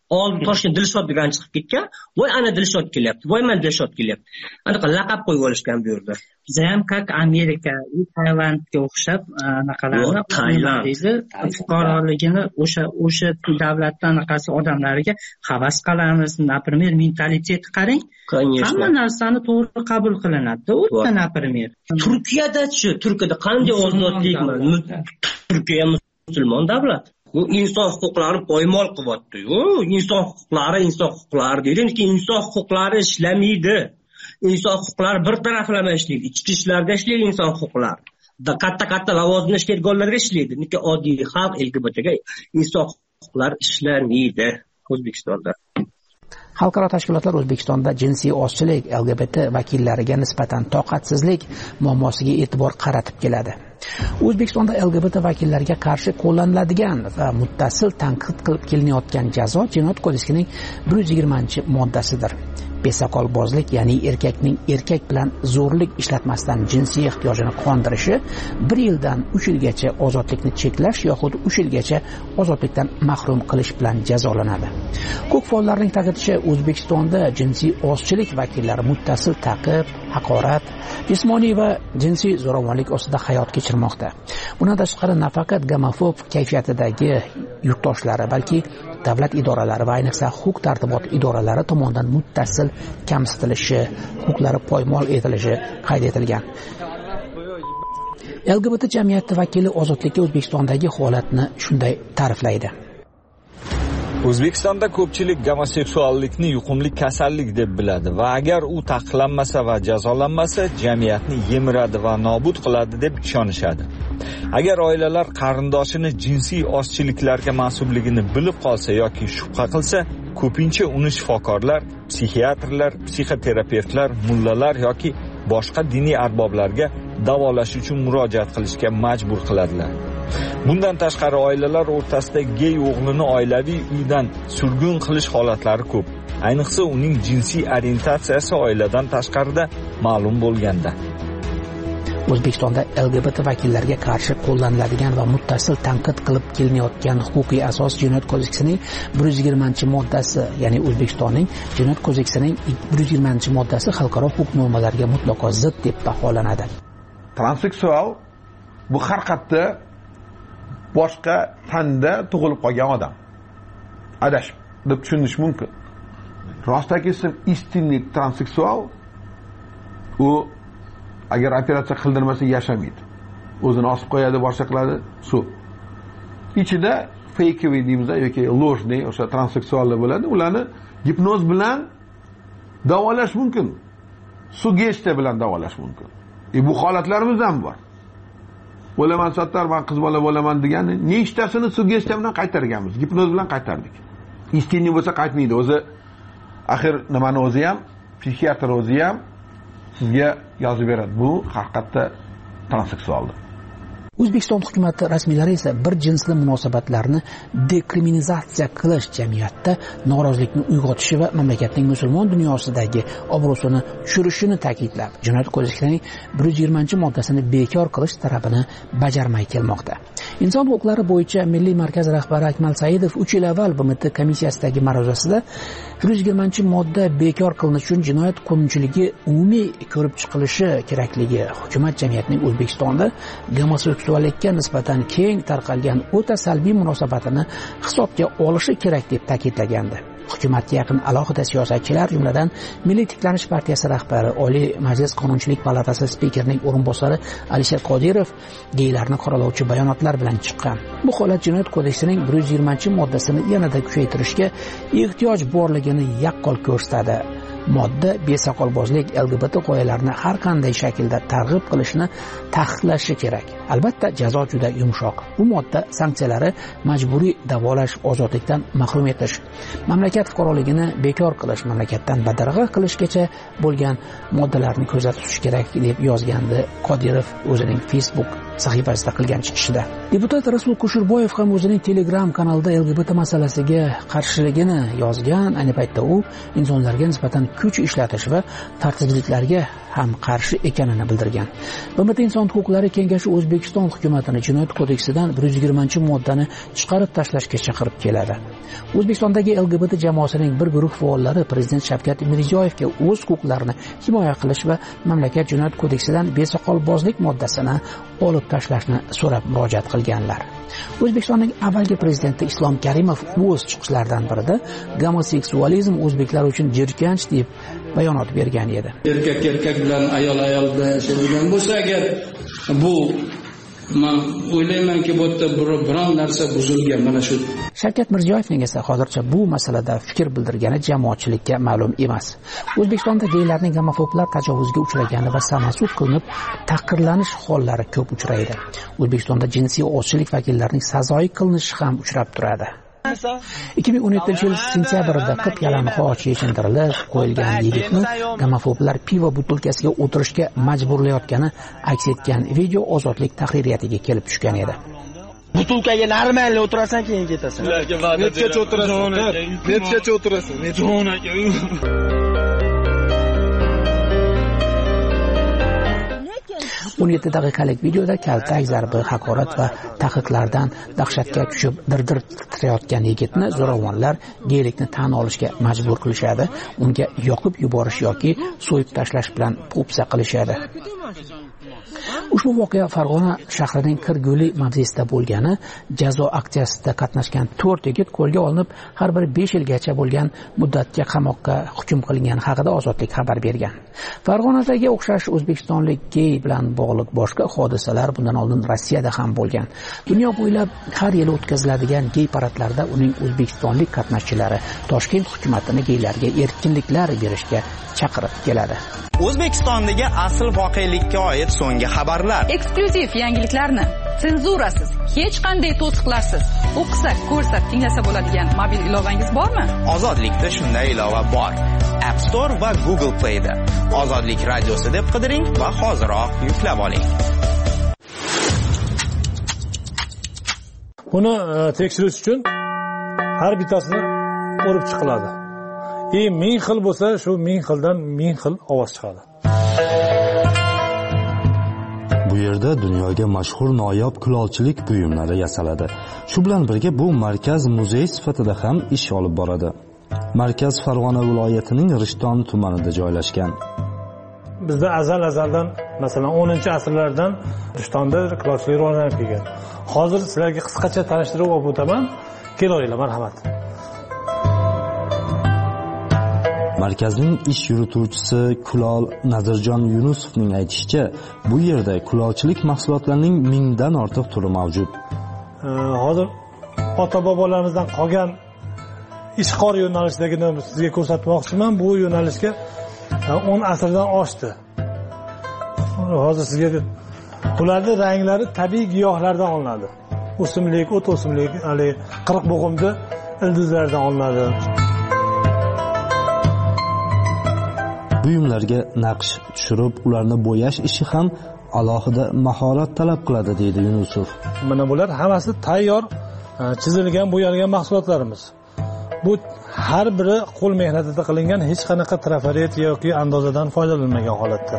oldin Toshkent Dilshod degan chiqib ketgan. Voy ana Dilshod kelyapti. Voy mana Dilshod kelyapti. Anaqa laqab qo'yib olishgan bu yerda. Biza ham как Amerika, Taylandga o'xshab anaqalarni Tayland deydi, fuqaroligini o'sha o'sha davlatdan anaqasi odamlariga havas qilamiz. Например, mentalitet qarang. Hamma narsani to'g'ri qabul qilinadi. O'tda например. Turkiyada-chi, Turkiyada qanday ozodlik? Turkiya musulmon davlat. Bu inson huquqlarini poymol qilyapti-yu. Inson huquqlari, inson huquqlari deydi-ki, inson huquqlari ishlamaydi. Inson huquqlari bir taraflama ishlaydi. Ichki ishlarda ishlaydi inson huquqlari. Katta-katta lavozimda ishlaydiganlarga ishlaydi. Lekin oddiy xalq L G B T ga inson huquqlari ishlamaydi O'zbekistonda. Xalqaro tashkilotlar O'zbekistonda jinsiy ozchilik, L G B T vakillariga nisbatan toqatsizlik muammosiga e'tibor qaratib keladi. O'zbekistonda L G B T vakillariga qarshi qo'llaniladigan va muttasil tanqid qilib kelinayotgan jazo Jinoyat kodeksining bir yuz yigirmanchi moddasidir. Besakolbozlik, ya'ni erkakning erkak bilan zo'rlik ishlatmasdan jinsiy ehtiyojini qondirishi bir yildan uch yilgacha ozodlikni cheklash yoxud uch yilgacha ozodlikdan mahrum qilish bilan jazolanadi. Huquq faollarining ta'kidlashicha, O'zbekistonda jinsiy ozchilik vakillari muttasil ta'qib, haqorat, jismoniy va jinsiy zo'ravonlik ostida hayot kechirmoqda. Bundan tashqari nafaqat gomofob kayfiyatidagi yurtdoshlari, balki davlat idoralari va ayniqsa huquq tartibot idoralari tomonidan muttasil kamsitilishi, huquqlari poymol etilishi qayd etilgan. L G B T jamiyati vakili ozodlikka O'zbekistondagi holatni shunday ta'riflaydi. O'zbekistonda ko'pchilik gomoseksuallikni yuqumli kasallik deb biladi va agar u taqiqlanmasa va jazolanmasa, jamiyatni yemiradi va nobud qiladi deb ishonishadi. Agar oilalar qarindoshini jinsiy ozchiliklarga mansubligini bilib qolsa yoki shubha qilsa, ko'pincha uni shifokorlar, psixiatrlar, psixoterapevtlar, mullalar yoki boshqa diniy arboblarga davolash uchun murojaat qilishga majbur qiladilar. Bundan tashqari oilalar o'rtasida gey o'g'lini oilaviy uydan surgun qilish holatlari ko'p. Ayniqsa uning jinsiy orientatsiyasi oiladan tashqarida ma'lum bo'lganda. O'zbekistonda L G B T vakillariga qarshi qo'llaniladigan va muttasil tanqid qilib kelinayotgan huquqiy asos Jinoyat kodeksining bir yuz yigirmanchi moddasi, ya'ni O'zbekistonning Jinoyat kodeksining bir yuz yigirmanchi moddasi xalqaro huquq normalariga mutlaqo zid deb baholanadi. Transseksual bu har qatda boshqa tanda tug'ilib qolgan odam. Adashib deb tushunish mumkin. Rostaki istinlik transseksual u agar operatsiya qildirmasa yashamaydi. O'zini osib qo'yadi, boshqa qiladi, shu. Ichida fakeviy deymiz yoki ложный o'sha transseksuallar bo'ladi. Ularni gipnoz bilan davolash mumkin. Sugestiya bilan davolash mumkin. E bu holatlarimiz ham bor. Bo'laman sattar, men qiz bola bo'laman degani nechtasini sugestiya bilan qaytarganmiz, gipnoz bilan qaytardik. Istinlik bo'lsa qaytmaydi. O'zi axir nimani o'zi ham, psixiatr o'zi ham sizga yozib beradi. Bu haqiqatda transseksualdir. O'zbekiston hukumati rasmiylari esa bir jinsli munosabatlarni dekriminalizatsiya qilish jamiyatda norozilikni uyg'otishi va mamlakatning musulmon dunyosidagi obro'sini tushirishini ta'kidlab, Jinoyat kodeksining bir yuz yigirmanchi moddasini bekor qilish talabini bajarmay kelmoqda. Inson huquqlari bo'yicha Milliy markaz rahbari Akmal Saidov uch yil avval B M T komissiyasidagi ma'ruzasida bir yuz yigirmanchi modda bekor qilinishi uchun jinoyat qonunchiligi umumiy ko'rib chiqilishi kerakligi, hukumat jamiyatning O'zbekistonda gomoseksuallikka nisbatan keng tarqalgan o'ta salbiy munosabatini hisobga olishi kerak deb ta'kidlagandi. Hukumatga yaqin alohida siyosatchilar, jumladan Milliy tiklanish partiyasi rahbari, Oliy Majlis Qonunchilik palatasi spikerining o'rinbosari Alisher Qodirov geylarni qoralovchi bayonotlar bilan chiqqan. Bu holat Jinoyat kodeksining bir yuz yigirmanchi moddasini yanada kuchaytirishga ehtiyoj borligini yaqqol ko'rsatadi. Modda besoqolbozlik, L G B T qoyalarini har qanday shaklda targ'ib qilishni taqiqlashi kerak. Albatta, jazo juda yumshoq. Bu modda sanksiyalari majburiy davolash, ozodlikdan mahrum etish, mamlakat fuqaroligini bekor qilish, mamlakatdan badarg'a qilishgacha bo'lgan moddalarni ko'zda tutish kerak deb yozgandi Qodirov o'zining Facebook sahifasida qilgan chiqishida. Deputat Rasul Kusherboyev ham o'zining Telegram kanalida L G B T masalasiga qarshiligini yozgan. Ayni paytda u insonlarga nisbatan kuch ishlatish va tartibsizliklarga ham qarshi ekanini bildirgan. B M T Inson huquqlari kengashi O'zbekiston hukumatini Jinoyat kodeksidan bir yuz yigirmanchi moddani chiqarib tashlashga chaqirib keladi. O'zbekistondagi L G B T jamoasining bir guruh faollari Prezident Shavkat Mirziyoyevga o'z huquqlarini himoya qilish va mamlakat Jinoyat kodeksidan besoqolbozlik moddasini olib tashlashni so'rab murojaat qilganlar. O'zbekistonning avvalgi prezidenti Islom Karimov o'z chiqishlaridan birida gomoseksualizm o'zbeklar uchun jirkanch deb bayonot bergan edi. Erkak erkak bilan ayol ayol bilan yashaydigan bo'lsa agar bu men o'ylaymanki bu yerda biron narsa buzilgan mana shu. Shavkat Mirziyoyevning esa hozircha bu masalada fikr bildirgani jamoatchilikka ma'lum emas. O'zbekistonda geylarning homofoblar tajovuzga uchragani va samasud qilinib taqirlanish hollari ko'p uchraydi. O'zbekistonda jinsiy ozchilik vakillarining sazoyi qilinishi ham uchrab turadi. ikki ming o'n yettinchi yil sentyabrda qip yalang'och yechintirilib qo'yilgan yigitni homofoblar pivo butilkasiga o'tirishga majburlayotgani aks etgan video Ozodlik tahririyatiga kelib tushgan edi. Butulkaga normal o'tirasan, keyin ketasan. Nechgacha o'tirasan? Nechgacha o'tirasan? Nejon aka. o'n yetti daqiqalik videoda kaltak, zarba, haqorat va taqiqlardan dahshatga tushib dirdir titrayotgan yigitni zo'ravonlar geylikni tan olishga majbur qilishadi, unga yoqib yuborish yoki so'yib tashlash bilan po'pisa qilishadi. Ushbu voqea Farg'ona shahrining Kirguli mavzesida bo'lgani, jazo aksiyasida qatnashgan to'rt yigit qo'lga olinib, har biri besh yilgacha bo'lgan muddatga qamoqqa hukm qilingani haqida Ozodlik xabar bergan. Farg'onadagi o'xshash o'zbekistonlik gey bilan bog'liq boshqa hodisalar bundan oldin Rossiyada ham bo'lgan. Dunyo bo'ylab har yili o'tkaziladigan gey paradlarda uning o'zbekistonlik qatnashchilari Toshkent hukumatini geylarga erkinliklar berishga chaqirib keladi. O'zbekistondagi asl voqelikka oid so'nggi xabarlar, eksklyuziv yangiliklarni senzurasiz, hech qanday to'siqlarsiz o'qisak, ko'rsak, tinglasa bo'ladigan mobil ilovangiz bormi? Ozodlikda shunday ilova bor. App Store va Google Play da Ozodlik radiosi deb qidiring va hoziroq yuklab oling. Buni tekshirish uchun har bittasini o'rib chiqiladi. E ming xil bo'lsa, shu ming xildan ming xil ovoz chiqadi. Bu yerda dunyoga mashhur noyob kulolchilik buyumlari yasaladi. Shu bilan birga bu markaz muzey sifatida ham ish olib boradi. Markaz Farg'ona viloyatining Rishton tumanida joylashgan. Bizda azal azaldan, masalan, o'ninchi asrlardan Rishtonda kulolchilik rivojlanib kelgan. Hozir sizlarga qisqacha tanishtirib o'taman. Kelinglar, marhamat. Markazning ish yurituvchisi Kulol Nazirjon Yunusovning aytishicha, bu yerda kulolchilik mahsulotlarining mingdan ortiq turi mavjud. Hozir ota-bobolarimizdan qolgan ishqor yo'nalishidagini sizga ko'rsatmoqchiman. Bu yo'nalishga o'n asrdan oshdi. Hozir sizga bularning ranglari tabiiy giyohlardan olinadi. O'simlik, o't o'simlik, hali qirq bo'g'imni ildizlardan olinadi. Buyumlarga naqsh tushirib, ularni bo'yash ishi ham alohida mahorat talab qiladi, deydi Yunusov. Mana bular hammasi tayyor, chizilgan, bo'yalgan mahsulotlarimiz. Bu har biri qo'l mehnatida qilingan, hech qanaqa trafaret yoki andozadan foydalanmagan holatda.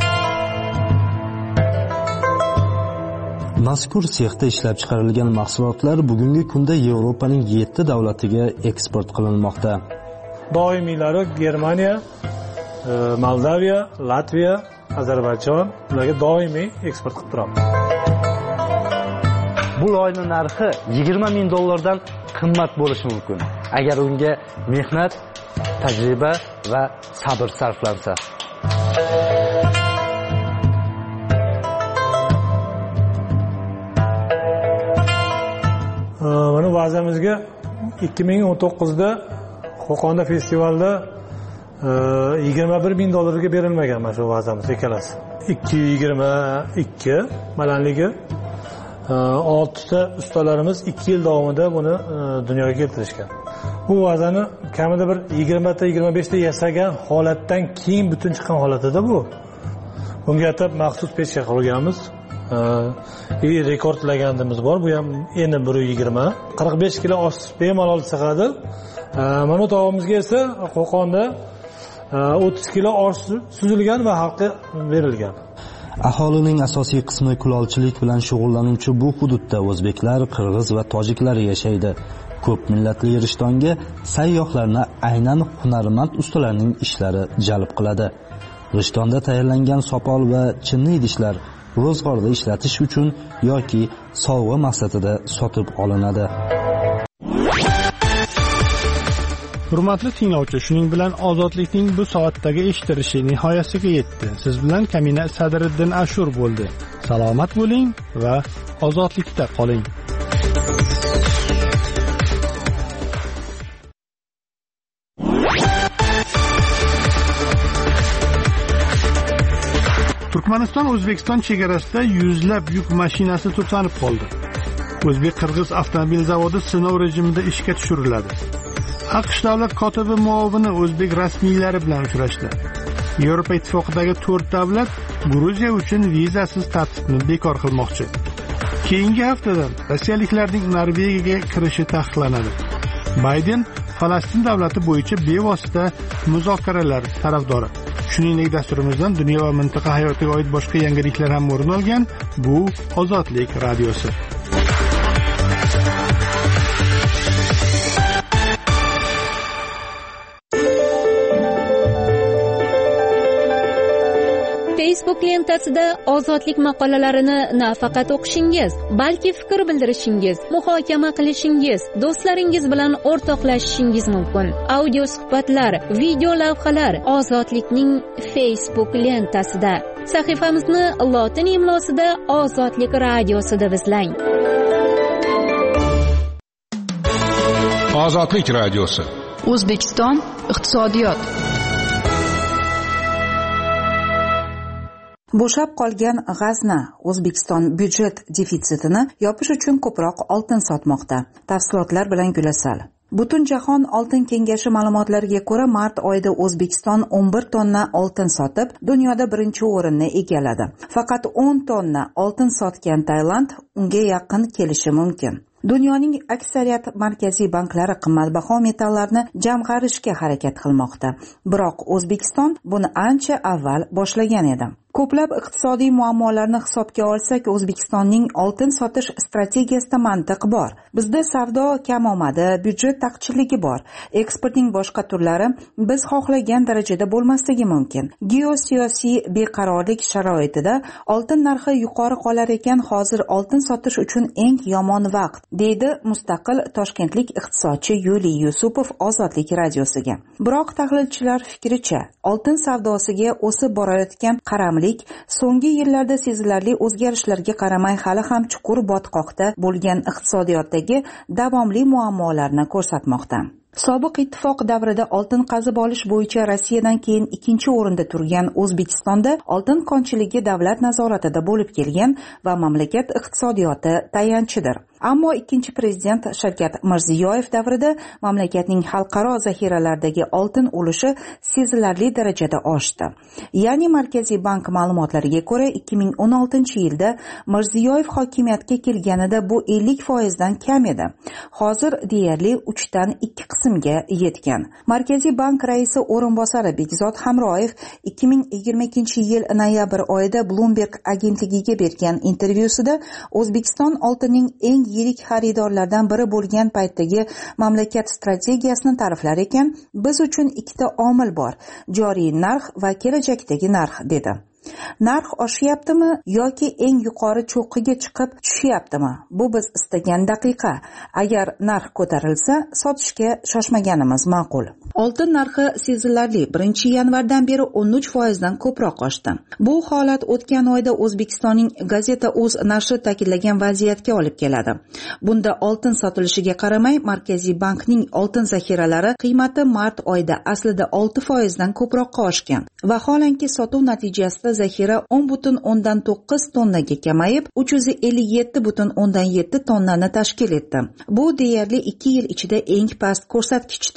Mazkur sexda ishlab chiqarilgan mahsulotlar bugungi kunda Yevropaning yetti davlatiga eksport qilinmoqda. Doimiylari Germaniya, Moldaviya, Latviya, Ozarbayjon ularga doimiy eksport qilib turamiz. Bu loyning narxi yigirma ming dollardan qimmat bo'lishi mumkin, agar unga mehnat, tajriba va sabr sarflansa. Mana ba'zimizga ikki ming o'n to'qqizda Qo'qonda festivalda yigirma bir ming dollarga berilmagan mana shu vazamiz ikkalasi. ikki yuz yigirma ikki balandligi. oltita ustalarimiz ikki yil davomida buni dunyoga keltirishgan. Bu vazani kamida bir yigirma ta yigirma besh ta yasagan holatdan keyin butun chiqqan holatida bu. Bunga atab maxsus pechka qurganmiz. rekordlaganimiz bor. Bu ham endi bir yuz yigirma qirq besh kilo osh bemalol sig'adi. Mana bu taomimizga esa Qo'qonda o'ttiz kilo osh suzilgan va xalqqa berilgan. Aholining asosiy qismi kulolchilik bilan shug'ullanuvchi bu hududda o'zbeklar, qirg'iz va tojiklar yashaydi. Ko'p millatli Rishtonga sayyohlarni aynan hunarmand ustalarning ishlari jalb qiladi. Rishtonda tayyorlangan sopol va chinni idishlar ro'zg'orda ishlatish uchun yoki sovg'a maqsadida sotib olinadi. Hurmatli tinglovchi, shuning bilan ozodlikning bu soatdagi eshittirishi nihoyasiga yetdi. Siz bilan Kamina Sadriddin Ashur bo'ldi. Salomat bo'ling va ozodlikda qoling. Turkmaniston O'zbekiston chegarasida yuzlab yuk mashinasi to'planib qoldi. O'zbek-Qirg'iz avtomobil zavodi sinov rejimida ishga tushiriladi. AQSh davlat kotibi muovini o'zbek rasmiylari bilan uchrashdi. Yevropa ittifoqidagi to'rt davlat Gruziya uchun vizasiz tartibni bekor qilmoqchi. Keyingi haftadan rossiyaliklarning Norvegiyaga kirishi taqiqlanadi. Bayden Falastin davlati bo'yicha bevosita muzokaralar tarafdori. Shuningdek, dasturimizdan dunyo va mintaqa hayotiga oid boshqa yangiliklar ham o'rin olgan. Bu Ozodlik radiosi. Facebook lentasida ozodlik maqolalarini nafaqat o'qishingiz, balki fikr bildirishingiz, muhokama qilishingiz, do'stlaringiz bilan o'rtoqlashishingiz mumkin. Audio suhbatlar, video lavhalar ozodlikning Facebook lentasida. Sahifamizni lotin imlosida Ozodlik radiosida izlang. Ozodlik radiosi. O'zbekiston iqtisodiyot. Bo'shab qolgan g'azna O'zbekiston byudjet defitsitini yopish uchun ko'proq oltin sotmoqda. Tafsilotlar bilan Gulasal. Butun jahon oltin kengashi ma'lumotlariga ko'ra, mart oyida O'zbekiston o'n bir tonna oltin sotib, dunyoda birinchi o'rinni egalladi. Faqat o'n tonna oltin sotgan Tailand unga yaqin kelishi mumkin. Dunyoning aksariyat markaziy banklari qimmatbaho metallarni jamg'arishga harakat qilmoqda. Biroq O'zbekiston buni ancha avval boshlagan edi. Ko'plab iqtisodiy muammolarni hisobga olsak, O'zbekistonning oltin sotish strategiyasida mantiq bor. Bizda savdo kamomadi, byudjet taqchilligi bor. Eksportning boshqa turlari biz xohlagan darajada bo'lmasligi mumkin. Geosiyosiy beqarorlik sharoitida oltin narxi yuqori qolar ekan, hozir oltin sotish uchun eng yomon vaqt, deydi mustaqil toshkentlik iqtisodchi Yuliy Yusupov Ozodlik radiosiga. Biroq tahlilchilar fikricha, oltin savdosiga o'sib borayotgan qaramlik so'nggi yillarda sezilarli o'zgarishlarga qaramay hali ham chuqur botqoqda bo'lgan iqtisodiyotdagi davomli muammolarni ko'rsatmoqda. Sobiq ittifoq davrida oltin qazib olish bo'yicha Rossiyadan keyin ikkinchi o'rinda turgan O'zbekistonda oltin konchiligi davlat nazoratida bo'lib kelgan va mamlakat iqtisodiyoti tayanchidir. Ammo ikkinchi prezident Shavkat Mirziyoyev davrida mamlakatning xalqaro zaxiralardagi oltin ulushi sezilarli darajada oshdi. Ya'ni Markaziy bank ma'lumotlariga ko'ra, ikki ming o'n oltinchi yilda Mirziyoyev hokimiyatga kelganida bu ellik foizdan kam edi. Hozir deyarli uchdan ikki qismga yetgan. Markaziy bank raisi o'rinbosari Bekzod Hamroyev ikki ming yigirma ikkinchi yil noyabr oyida Bloomberg agentligiga bergan intervyusida O'zbekiston oltinning eng yirik xaridorlardan biri bo'lgan paytdagi mamlakat strategiyasini ta'riflar ekan, biz uchun ikkita omil bor: joriy narx va kelajakdagi narx, dedi. Narx oshyaptimi yoki eng yuqori cho'qqiga chiqib tushyaptimi? Bu biz istagan daqiqa. Agar narx ko'tarilsa, sotishga shoshmaganimiz ma'qul. Oltin narxi sezilarli birinchi yanvardan beri o'n uch foizdan ko'proq oshdi. Bu holat o'tgan oyda O'zbekistonning Gazeta.uz nashri ta'kidlagan vaziyatga olib keladi. Bunda oltin sotilishiga qaramay, Markaziy bankning oltin zaxiralari qiymati mart oyida aslida olti foizdan ko'proqqa oshgan. Vaholanki sotuv natijasida zaxira o'n butun o'ndan to'qqiz tonnaga kamayib, uch yuz ellik yetti butun o'ndan yetti tonnani tashkil etdi. Bu deyarli ikki yil ichida eng past ko'rsatkichdir.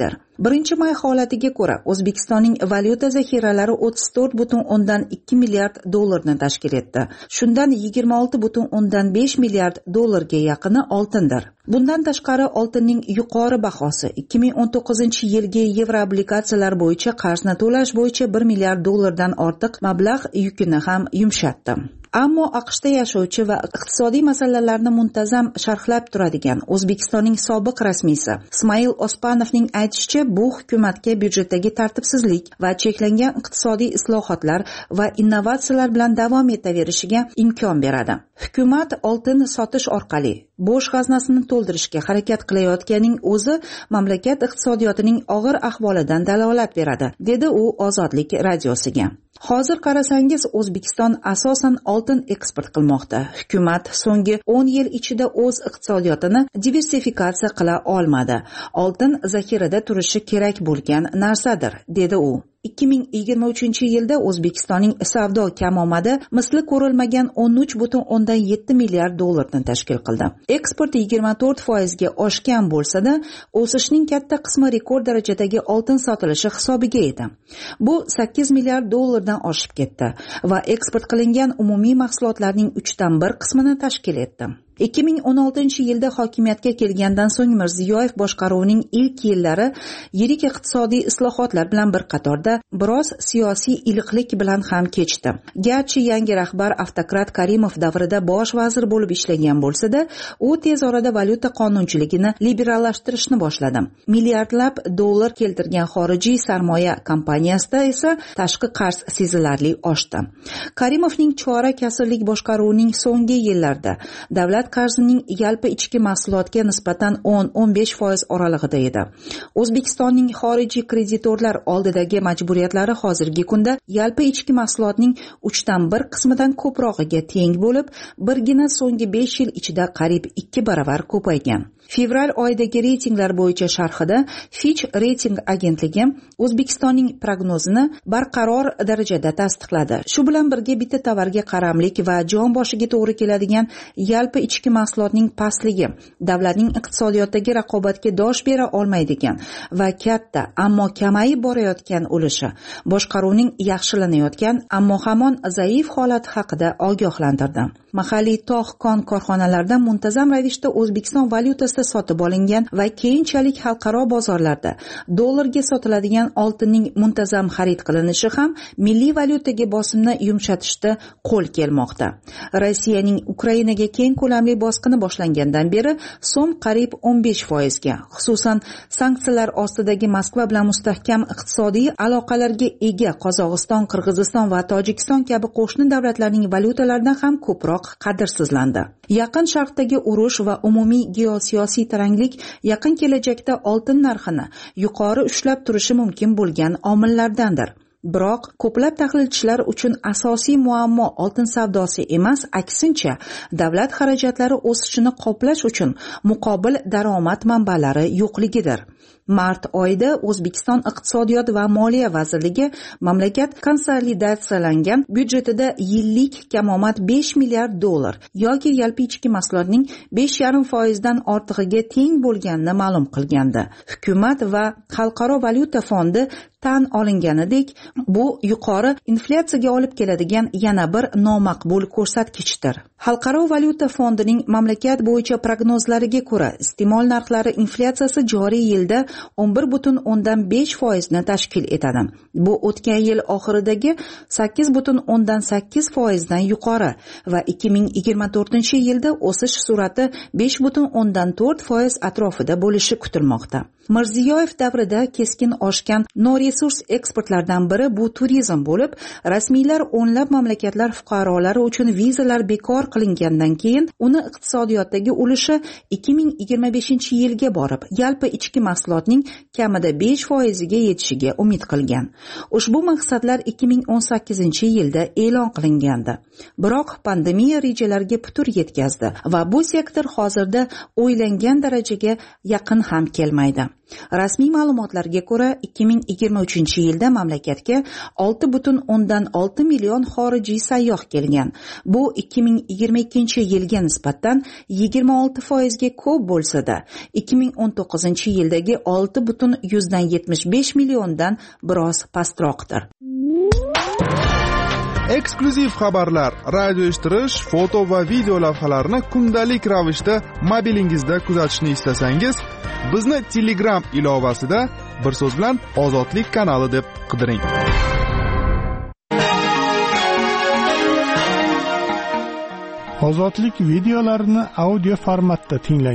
birinchi may holatiga ko'ra O'zbekistonning valyuta zaxiralari o'ttiz to'rt butun o'ndan ikki milliard dollarni tashkil etdi. Shundan yigirma olti butun o'ndan besh milliard dollarga yaqini oltindir. Bundan tashqari oltinning yuqori bahosi ikki ming o'n to'qqizinchi yilgi yevroobligatsiyalar bo'yicha qarzni to'lash bo'yicha bir milliard dollardan ortiq mablag' yukini ham yumshatdi. Ammo AQShda yashovchi va iqtisodiy masalalarni muntazam sharhlab turadigan O'zbekistonning sobiq rasmiysi Ismoil Ospanovning aytishicha, bu hukumatga byudjetdagi tartibsizlik va cheklangan iqtisodiy islohotlar va innovatsiyalar bilan davom etaverishiga imkon beradi. Hukumat oltin sotish orqali bo'sh g'aznasini to'ldirishga harakat qilayotganining o'zi mamlakat iqtisodiyotining og'ir ahvolidan dalolat beradi, dedi u Ozodlik radiosiga. Hozir qarasangiz O'zbekiston asosan oltin eksport qilmoqda. Hukumat so'nggi o'n yil ichida o'z iqtisodiyotini diversifikatsiya qila olmadi. Oltin zaxirada turishi kerak bo'lgan narsadir, dedi u. ikki ming yigirma uchinchi yilda O'zbekistonning savdo kamomadi misli ko'rilmagan o'n uch butun o'ndan yetti milliard dollarni tashkil qildi. Eksport yigirma to'rt foizga oshgan bo'lsa-da, o'sishning katta qismi rekord darajadagi oltin sotilishi hisobiga edi. Bu sakkiz milliard dollardan oshib ketdi va eksport qilingan umumiy mahsulotlarning uchdan bir qismini tashkil etdi. ikki ming o'n oltinchi yilda hokimiyatga kelgandan so'ng Mirziyoyev boshqaruvining ilk yillari yirik iqtisodiy islohotlar bilan bir qatorda biroz siyosiy iliqlik bilan ham kechdi. Garchi yangi rahbar avtokrat Karimov davrida bosh vazir bo'lib ishlagan bo'lsa-da, u tez orada valyuta qonunchiligini liberallashtirishni boshladi. Milliardlab dollar keltirgan xorijiy sarmoya kompaniyasida esa tashqi qarz sezilarli oshdi. Karimovning chorak asrlik boshqaruvining so'nggi yillarida davlat qarzining yalpi ichki mahsulotga nisbatan o'n o'n besh foiz oralig'ida edi. O'zbekistonning xorijiy kreditorlar oldidagi majburiyatlari hozirgi kunda yalpi ichki mahsulotning uchdan bir qismidan ko'prog'iga teng bo'lib, birgina so'nggi besh yil ichida qariyb ikki baravar ko'paygan. Fevral oyidagi reytinglar bo'yicha sharhida Fitch reyting agentligi O'zbekistonning prognozini barqaror darajada tasdiqladi. Shu bilan birga bitta tovarga qaramlik va jon boshiga to'g'ri keladigan yalpi ichki mahsulotning pastligi, davlatning iqtisodiyotdagi raqobatga dosh bera olmaydigan va katta, ammo kamayib borayotgan ulushi, boshqaruvning yaxshilanayotgan, ammo hamon zaif holati haqida ogohlantirdi. Mahalliy tog' kon korxonalarida muntazam ravishda O'zbekiston valyutasida sotib olingan va keyinchalik xalqaro bozorlarda dollarga sotiladigan oltinning muntazam xarid qilinishi ham milliy valyutaga bosimni yumshatishda qo'l kelmoqda. Rossiyaning Ukrainaga keng ko'lamli bosqini boshlangandan beri so'm qariyb o'n besh foizga, xususan sanksiyalar ostidagi Moskva bilan mustahkam iqtisodiy aloqalarga ega Qozog'iston, Qirg'iziston va Tojikiston kabi qo'shni davlatlarning valyutalaridan ham ko'proq qadrsizlandi. Yaqin Sharqdagi urush va umumiy geosiyosiy taranglik yaqin kelajakda oltin narxini yuqori ushlab turishi mumkin bo'lgan omillardandir. Biroq ko'plab tahlilchilar uchun asosiy muammo oltin savdosi emas, aksincha davlat xarajatlari o'sishini qoplash uchun muqobil daromad manbalari yo'qligidir. Mart oyida O'zbekiston iqtisodiyot va moliya vazirligi mamlakat konsolidatsiyalangan byudjetida yillik kamomad besh milliard dollar yoki yalpi ichki mahsulotning besh yarim foizdan ortig'iga teng bo'lganini ma'lum qilgandi. Hukumat va Xalqaro valyuta fondi tan olinganidek, bu yuqori inflyatsiyaga olib keladigan yana bir nomaqbul ko'rsatkichdir. Xalqaro valyuta fondining mamlakat bo'yicha prognozlariga ko'ra, iste'mol narxlari inflyatsiyasi joriy yilda o'n bir butun o'ndan besh foizni tashkil etadi. Bu o'tgan yil oxiridagi sakkiz butun o'ndan sakkiz foizdan yuqori va ikki ming yigirma to'rtinchi yilda o'sish sur'ati besh butun o'ndan to'rt foiz atrofida bo'lishi kutilmoqda. Mirziyoyev davrida keskin oshgan noresurs eksportlardan biri bu turizm bo'lib, rasmiylar o'nlab mamlakatlar fuqarolari uchun vizalar bekor qilingandan keyin uni iqtisodiyotdagi ulushi ikki ming yigirma beshinchi yilga borib, yalpi ichki mahsulotning kamida besh foiziga yetishiga umid qilgan. Ushbu maqsadlar ikki ming o'n sakkizinchi yilda e'lon qilingandi. Biroq pandemiya rejalarga putur yetkazdi va bu sektor hozirda o'ylangan darajaga yaqin ham kelmaydi. Rasmiy ma'lumotlarga ko'ra, ikki ming yigirma uchinchi yilda mamlakatga olti butun o'ndan olti million xorijiy sayyoh kelgan. Bu ikki ming yigirma ikkinchi yilga nisbatan yigirma olti foizga ko'p bo'lsa-da, ikki ming o'n to'qqizinchi yildagi olti butun yuzdan yetmish besh milliondan biroz pastroqdir. Eksklyuziv xabarlar, radio eshittirish, foto va video lavhalarni kundalik ravishda mobilingizda kuzatishni istasangiz, bizni Telegram ilovasida bir so'z bilan Ozodlik kanali deb qidiring. Ozodlik videolarini audio formatda tinglang.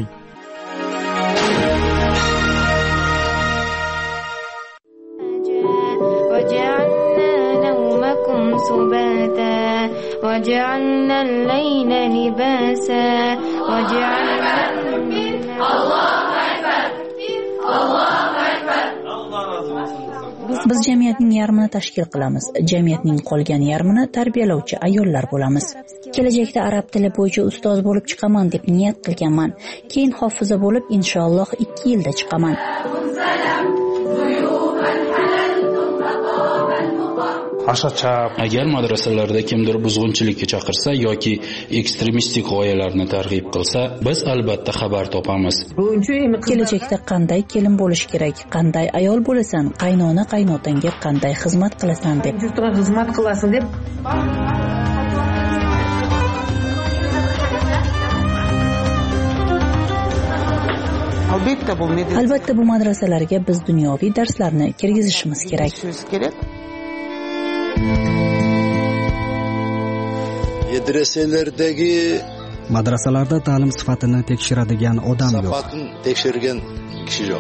سباتا وجعلنا الليل لباسا وجعلنا الله أكبر الله أكبر Biz jamiyatning yarmini tashkil qilamiz. Jamiyatning qolgan yarmini tarbiyalovchi ayollar bo'lamiz. Kelajakda arab tili bo'yicha ustoz bo'lib chiqaman deb niyat qilganman. Keyin hofiza bo'lib inshaalloh ikki yilda chiqaman. Agar madrasalarda kimdir buzg'unchilikka chaqirsa yoki ekstremistik g'oyalarni targ'ib qilsa, biz albatta xabar topamiz. Kelajakda qanday kelin bo'lish kerak, qanday ayol bo'lasan, qaynona qaynotangga qanday xizmat qilasan deb. Jurtga xizmat qilasan deb. Albatta bu madrasalarga biz dunyoviy darslarni kirgizishimiz kerak. Medreselardagi madrasalarda ta'lim sifatini tekshiradigan odam yo'q. Sifatini tekshirgan kishi yo'q.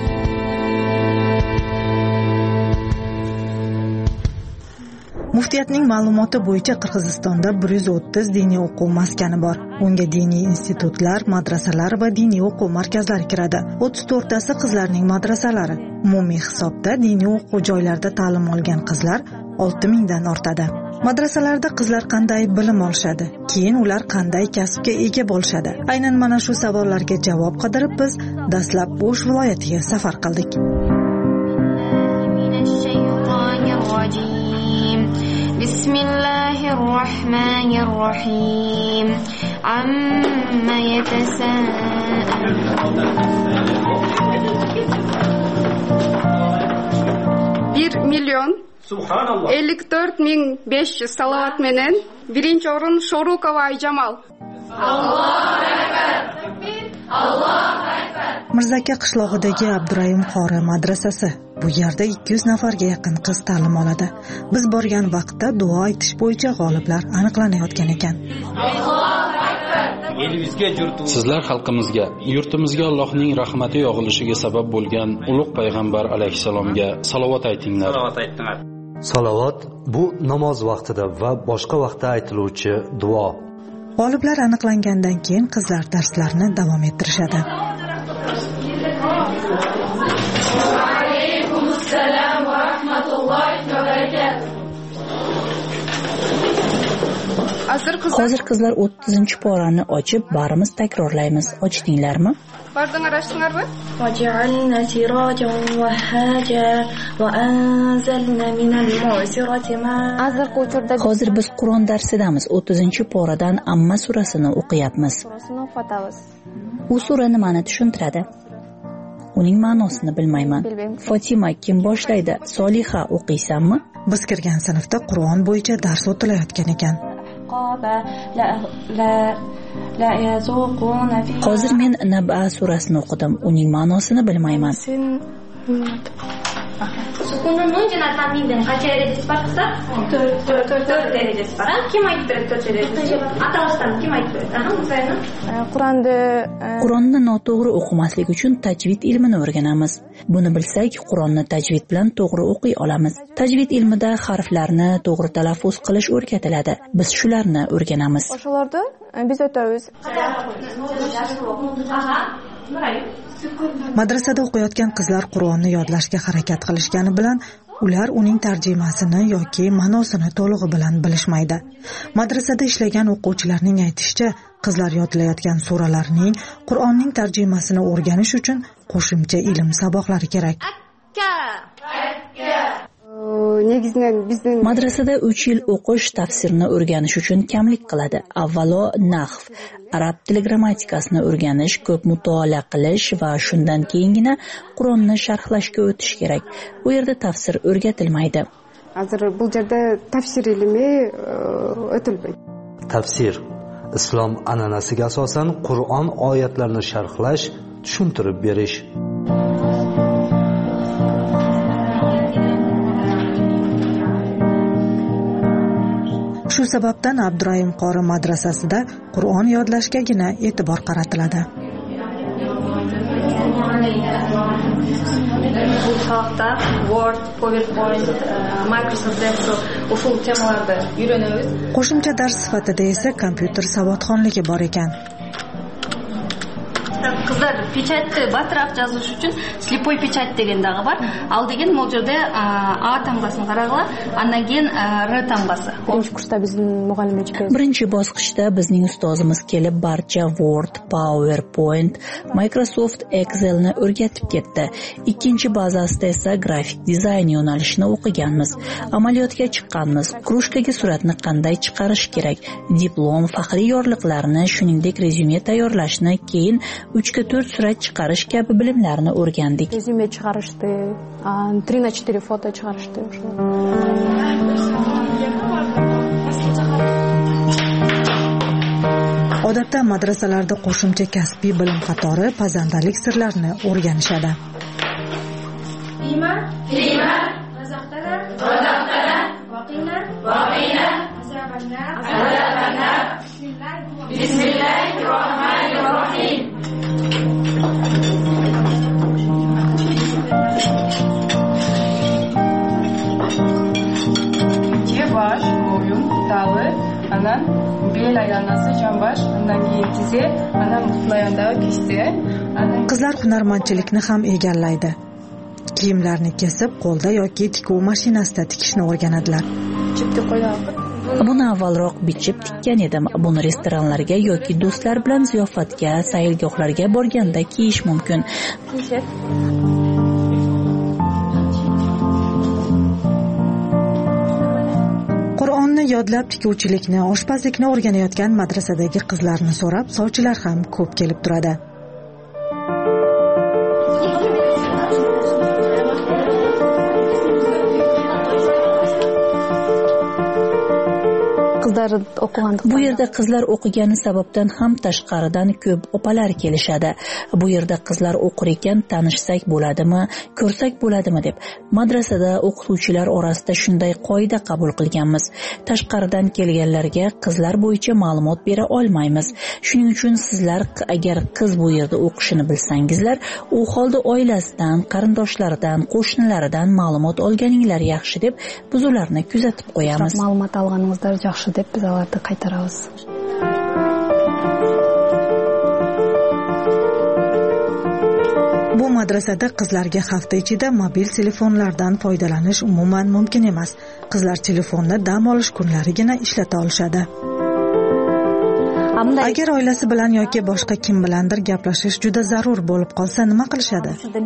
Muftiyatning ma'lumoti bo'yicha Qirg'izistonda bir yuz o'ttiz diniy o'quv maskani bor. Unga diniy institutlar, madrasalar va diniy o'quv markazlari kiradi. o'ttiz to'rttasi qizlarning madrasalari. Umumiy hisobda diniy o'quv joylarida ta'lim olgan qizlar olti mingdan ortadi. Madrasalarda qizlar qanday bilim olishadi? Keyin ular qanday kasbga ega bo'lishadi? Aynan mana shu savollarga javob qidirib biz dastlab O'sh viloyatiga safar qildik. Bismillahirrohmanirrohim. Amma yatasaalun. bir million ellik to'rt ming besh yuz salovat menen birinchi o'rin Shorukova Ayjamal. Allohu akbar. Allohu akbar. Mirzaka qishlog'idagi Abdurayim qori madrasasi. Bu yerda ikki yuz nafarga yaqin qiz ta'lim oladi. Biz borgan vaqtda duo aytish bo'yicha g'oliblar aniqlanayotgan ekan. Sizlar xalqimizga, yurtimizga Allohning rahmati yog'ilishiga sabab bo'lgan ulug' payg'ambar alayhisalomga salovat aytinglar. Salovat aytinglar. Salovat bu namoz vaqtida va boshqa vaqtda aytiluvchi duo. G'oliblar aniqlangandan keyin qizlar darslarni davom ettirishadi. Alaykumussalam va rahmatullohi va barakatuh. Hozir qizlar o'ttizinchi porani ochib, barimiz takrorlaymiz. Ochdinglarmi? Barding arashtinglarmi? Waj'alna sirajan wahhaja wa anzalna minal mu'sirati ma. Hozir biz Qur'on darsidamiz. o'ttizinchi poradan Amma surasini o'qiyapmiz. U sura nimani tushuntiradi? Uning ma'nosini bilmayman. Fatima kim boshlaydi? Soliha o'qiysanmi? Biz kirgan sinfda Qur'on bo'yicha dars o'tilayotgan ekan. Hozir men Naba surasini o'qidim. Uning ma'nosini bilmayman. Sukunun nunjina ta'mindan qancha darajasi bor qilsa? to'rt darajasi bor. Kim aytib beradi to'rt darajasi? Atrofdan kim aytib beradi? Qur'onni Qur'onni noto'g'ri o'qimaslik uchun tajvid ilmini o'rganamiz. Buni bilsak, Qur'onni tajvid bilan to'g'ri o'qiy olamiz. Tajvid ilmida harflarni to'g'ri talaffuz qilish o'rgatiladi. Biz shularni o'rganamiz. O'shalarda biz o'tamiz. Madrasada o'qiyotgan qizlar Qur'onni yodlashga harakat qilishgani bilan ular uning tarjimasini yoki ma'nosini to'lig'i bilan bilishmaydi. Madrasada ishlagan o'quvchilarning aytishicha, Qizlar yodlayotgan suralarning, Qur'onning tarjimasini o'rganish uchun qo'shimcha ilm saboqlari kerak. Madrasada uch yil o'qish tafsirni o'rganish uchun kamlik qiladi. Avvalo nahv, arab tili grammatikasini o'rganish, ko'p mutolaa qilish va shundan keyingina Qur'onni sharhlashga o'tish kerak. Bu yerda tafsir o'rgatilmaydi. Hozir bu yerda tafsir ilmi o'tilmaydi. Tafsir islom an'anasiga asosan Qur'on oyatlarini sharhlash, tushuntirib berish. Shu sababdan Abdurahim qori madrasasida Qur'on yodlashgagina e'tibor qaratiladi. Bu hafta Word, PowerPoint, Microsoft Excel ushbu temalarda o'rganamiz. Qo'shimcha dars sifatida esa kompyuter savodxonligi bor ekan. Qizlar pechatni batroq yozish uchun slepoy pechat degandagi bor. Al degan mo'jada A tamg'asini qarag'lar, andan keyin R tamg'asi. Birinchi kursda bizning muallimimiz Birinchi bosqichda bizning ustozimiz kelib barcha Word, PowerPoint, Microsoft Excel ni o'rgatib ketdi. Ikkinchi bazasida esa grafik dizayn yo'nalishini o'qiganmiz. Amaliyotga chiqqanmiz. Krushkaga suratni qanday chiqarish kerak, diplom, faxriy yorliqlarni, shuningdek rezyume tayyorlashni, keyin uch ga to'rt surat chiqarish kabi bilimlarni o'rgandik. Rezyume chiqarishdi, три на четыре foto chiqarishdi. Odatda madrasalarda qo'shimcha kasbiy bilim qatori pazandalik sirlarini o'rganishadi. Lima, lima, razaqtana, razaqtana, waqina, waqina, azabanna, azabanna. Bismillahirrohmanirrohim. Baş, boyun, dalı, anan bel aylanasi, jambash, undan keyin tize, anan mutlayandagi kiste. Qizlar hunarmandchilikni ham egallaydi. Kiyimlarni kesib, qo'lda yoki tikuv mashinasida tikishni o'rganadilar. Chipga qo'yadi. Buni avvalroq bichib tikkan edim. Buni restoranlarga yoki do'stlar bilan ziyofatga, saylgohlarga borganda kiyish mumkin. Qur'onni yodlab tikuvchilikni, oshpazlikni o'rganayotgan madrasadagi qizlarni so'rab, sovchilar ham ko'p kelib turadi. Bu yerda qizlar o'qigani sababdan ham tashqaridan ko'p opalar kelishadi. Bu yerda qizlar o'qir ekan, tanishsak bo'ladimi, ko'rsak bo'ladimi deb madrasada o'qituvchilar orasida shunday qoida qabul qilganmiz. Tashqaridan kelganlarga qizlar bo'yicha ma'lumot bera olmaymiz. Shuning uchun sizlar agar qiz bu yerda o'qishini bilsangizlar, u holda oilasidan, qarindoshlaridan, qo'shnilaridan ma'lumot olganinglar yaxshi deb biz ularni kuzatib qo'yamiz. Ma'lumot olganingizlar yaxshi deb biz ularni qaytaramiz. Bu madrasada qizlarga hafta ichida mobil telefonlardan foydalanish umuman mumkin emas. Qizlar telefonni dam olish kunlarigina ishlata olishadi. Agar oilasi bilan yoki boshqa kim bilandir gaplashish juda zarur bo'lib qolsa, nima qilishadi?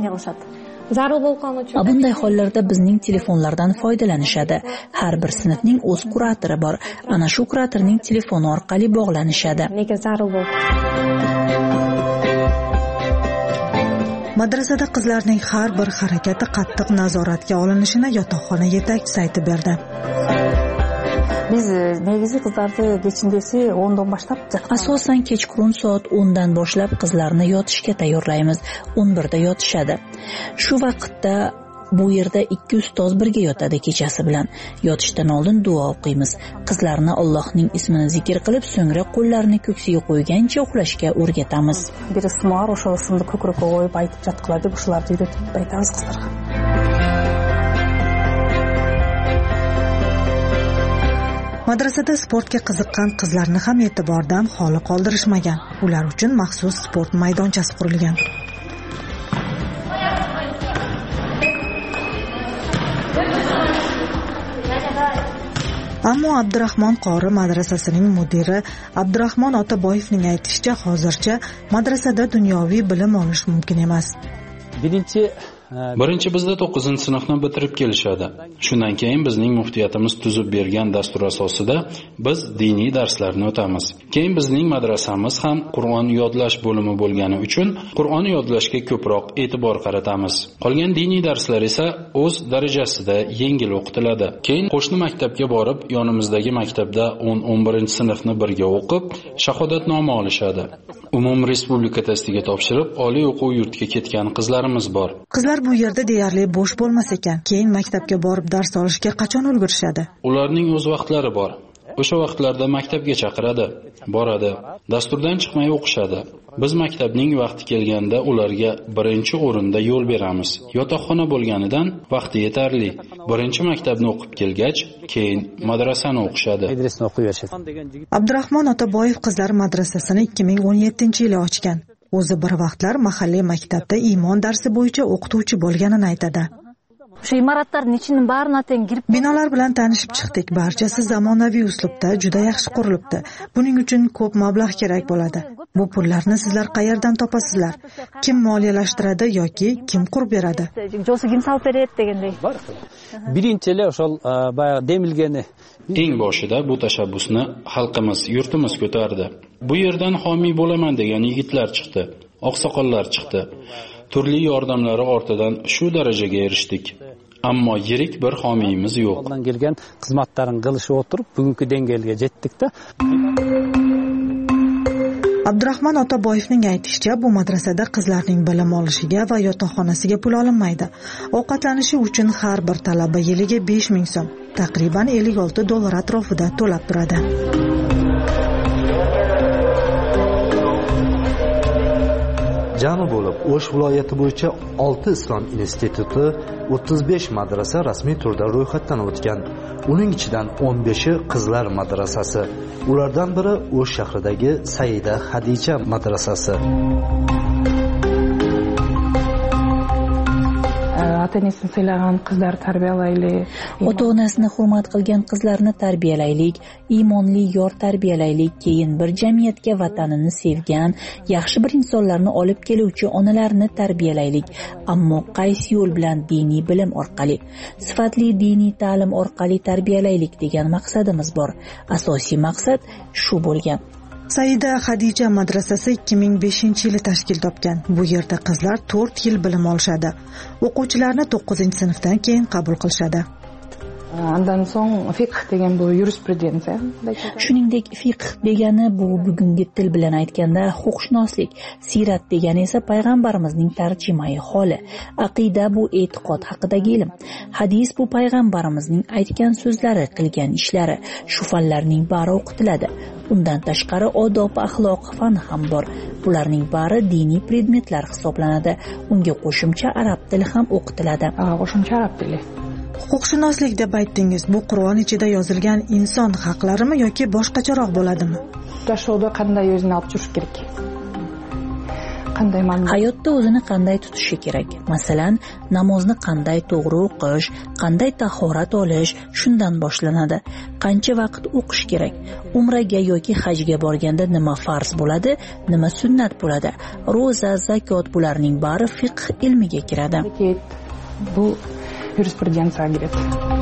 Bunday hollarda bizning telefonlardan foydalanishadi. Har bir sinfning o'z kuratori bor. Ana shu kuratorning telefoni orqali bog'lanishadi. Madrasada qizlarning har bir harakati qattiq nazoratga olinishini yotoqxona yetakchisi aytib berdi. Biz negizi qizlarni kechindesi o'ndan boshlab asosan kechqurun soat o'ndan boshlab qizlarni yotishga tayyorlaymiz. o'n birda yotishadi. Shu vaqtda bu yerda ikki ustoz birga yotadi kechasi bilan. Yotishdan oldin duo o'qiymiz. Qizlarni Allohning ismini zikr qilib, so'ngra qo'llarini ko'ksiga qo'ygancha uxlashga o'rgatamiz. Bir ismlar o'sha ismni ko'krakka qo'yib aytib jatqiladi deb shularni o'rgatib aytamiz qizlarga. Madrasada sportga qiziqqan qizlarni ham e'tibordan xoli qoldirishmagan. Ular uchun maxsus sport maydonchasi qurilgan. Ammo Abdurahmon qori madrasasining mudiri Abdurahmon Otaboyevning aytishicha, hozircha madrasada dunyoviy bilim olish mumkin emas. Birinchi Birinchi bizda to'qqizinchi sinfni bitirib kelishadi. Shundan keyin bizning muftiyatimiz tuzib bergan dastur asosida biz diniy darslarni o'tamiz. Keyin bizning madrasamiz ham Qur'on yodlash bo'limi bo'lgani uchun Qur'on yodlashga ko'proq e'tibor qaratamiz. Qolgan diniy darslar esa o'z darajasida yengil o'qitiladi. Keyin qo'shni maktabga borib, yonimizdagi maktabda o'n o'n birinchi sinfni birga o'qib, shahodatnoma olishadi. Umum respublika testiga topshirib, oliy o'quv yurtiga ketgan qizlarimiz bor. Qizlar bu yerda deyarli bo'sh bo'lmas ekan. Keyin maktabga borib dars olishga qachon ulgurishadi? Ularning o'z vaqtlari bor. O'sha vaqtlarda maktabga chaqiradi, boradi, dasturdan chiqmay o'qishadi. Biz maktabning vaqti kelganda ularga birinchi o'rinda yo'l beramiz. Yotoqxona bo'lganidan vaqti yetarli. Birinchi maktabni o'qib kelgach, keyin madrasani o'qishadi. Abdurahmon Otaboyev qizlar madrasasini ikki ming o'n yettinchi yili ochgan. O'zi bir vaqtlar mahalliy maktabda iymon darsi bo'yicha o'qituvchi bo'lganini aytadi. O'sha imoratlarning ichini barini atang kirib, binolar bilan tanishib chiqdik. Barchasi zamonaviy uslubda, juda yaxshi qurilibdi. Buning uchun ko'p mablag' kerak bo'ladi. Bu pullarni sizlar qayerdan topasizlar? Kim moliyalashtiradi yoki kim qurib beradi? Jo'si kim solib beradi deganday. Birinchili o'sha boya demilgani eng boshida bu tashabbusni xalqimiz, yurtimiz ko'tardi. Bu yerdan homiy bo'laman degan yigitlar chiqdi, oqsoqollar chiqdi. Turli yordamlari ortidan shu darajaga erishdik. Ammo yirik bir homiyimiz yo'q. Qo'ldan kelgan xizmatlarini qilishib o'tirib, bugungi dengizga yetdik-da. Abdurahmon Otaboyevning aytishicha, bu madrasada qizlarning bilim olishiga va yotoqxonasiga pul olinmaydi. Ovqatlanishi uchun har bir talaba yiliga besh ming so'm, taqriban ellik olti dollar atrofida to'lab turadi. Jami bo'lib, O'sh viloyati bo'yicha olti islom instituti, o'ttiz besh madrasa rasmiy turda ro'yxatdan o'tgan. Uning ichidan o'n beshi qizlar madrasasi. Ulardan biri O'sh shahridagi Saida Xadija madrasasi. Ota-onasini saylagan qizlar tarbiyalaylik. Ota-onasini hurmat qilgan qizlarni tarbiyalaylik, iymonli yor tarbiyalaylik, keyin bir jamiyatga vatanini sevgan, yaxshi bir insonlarni olib keluvchi onalarni tarbiyalaylik. Ammo qaysi yo'l bilan? Diniy bilim orqali, sifatli diniy ta'lim orqali tarbiyalaylik degan maqsadimiz bor. Asosiy maqsad shu bo'lgan. Saida Xadija madrasasi ikki ming beshinchi yili tashkil topgan. Bu yerda qizlar to'rt yil bilim olishadi. O'quvchilarni to'qqizinchi sinfdan keyin qabul qilishadi. Undan so'ng fiqh degan bu yurisprudensiya. Shuningdek, fiqh degani bu bugungi til bilan aytganda huquqshunoslik, sirat degani esa payg'ambarimizning tarjimai holi, aqida bu e'tiqod haqidagi ilm, hadis bu payg'ambarimizning aytgan so'zlari, qilgan ishlari. Shu fanlarning bari o'qitiladi. Undan tashqari odob, axloq fani ham bor. Bularning bari diniy predmetlar hisoblanadi. Unga qo'shimcha arab tili ham o'qitiladi. Qo'shimcha arab tili. Huquqshunoslik deb aytdingiz. Bu Qur'on ichida yozilgan inson haqlarimi yoki boshqacharoq bo'ladimi? Yashovda qanday o'zini olib turish kerak? Qanday ma'lum? Hayotda o'zini qanday tutishi kerak? Masalan, namozni qanday to'g'ri o'qish, qanday tahorat olish, shundan boshlanadi. Qancha vaqt o'qish kerak? Umraga yoki hajga borganda nima farz bo'ladi, nima sunnat bo'ladi? Ro'za, zakot bularning bari fiqh ilmiga kiradi. Bu yurisprudensiya giradi.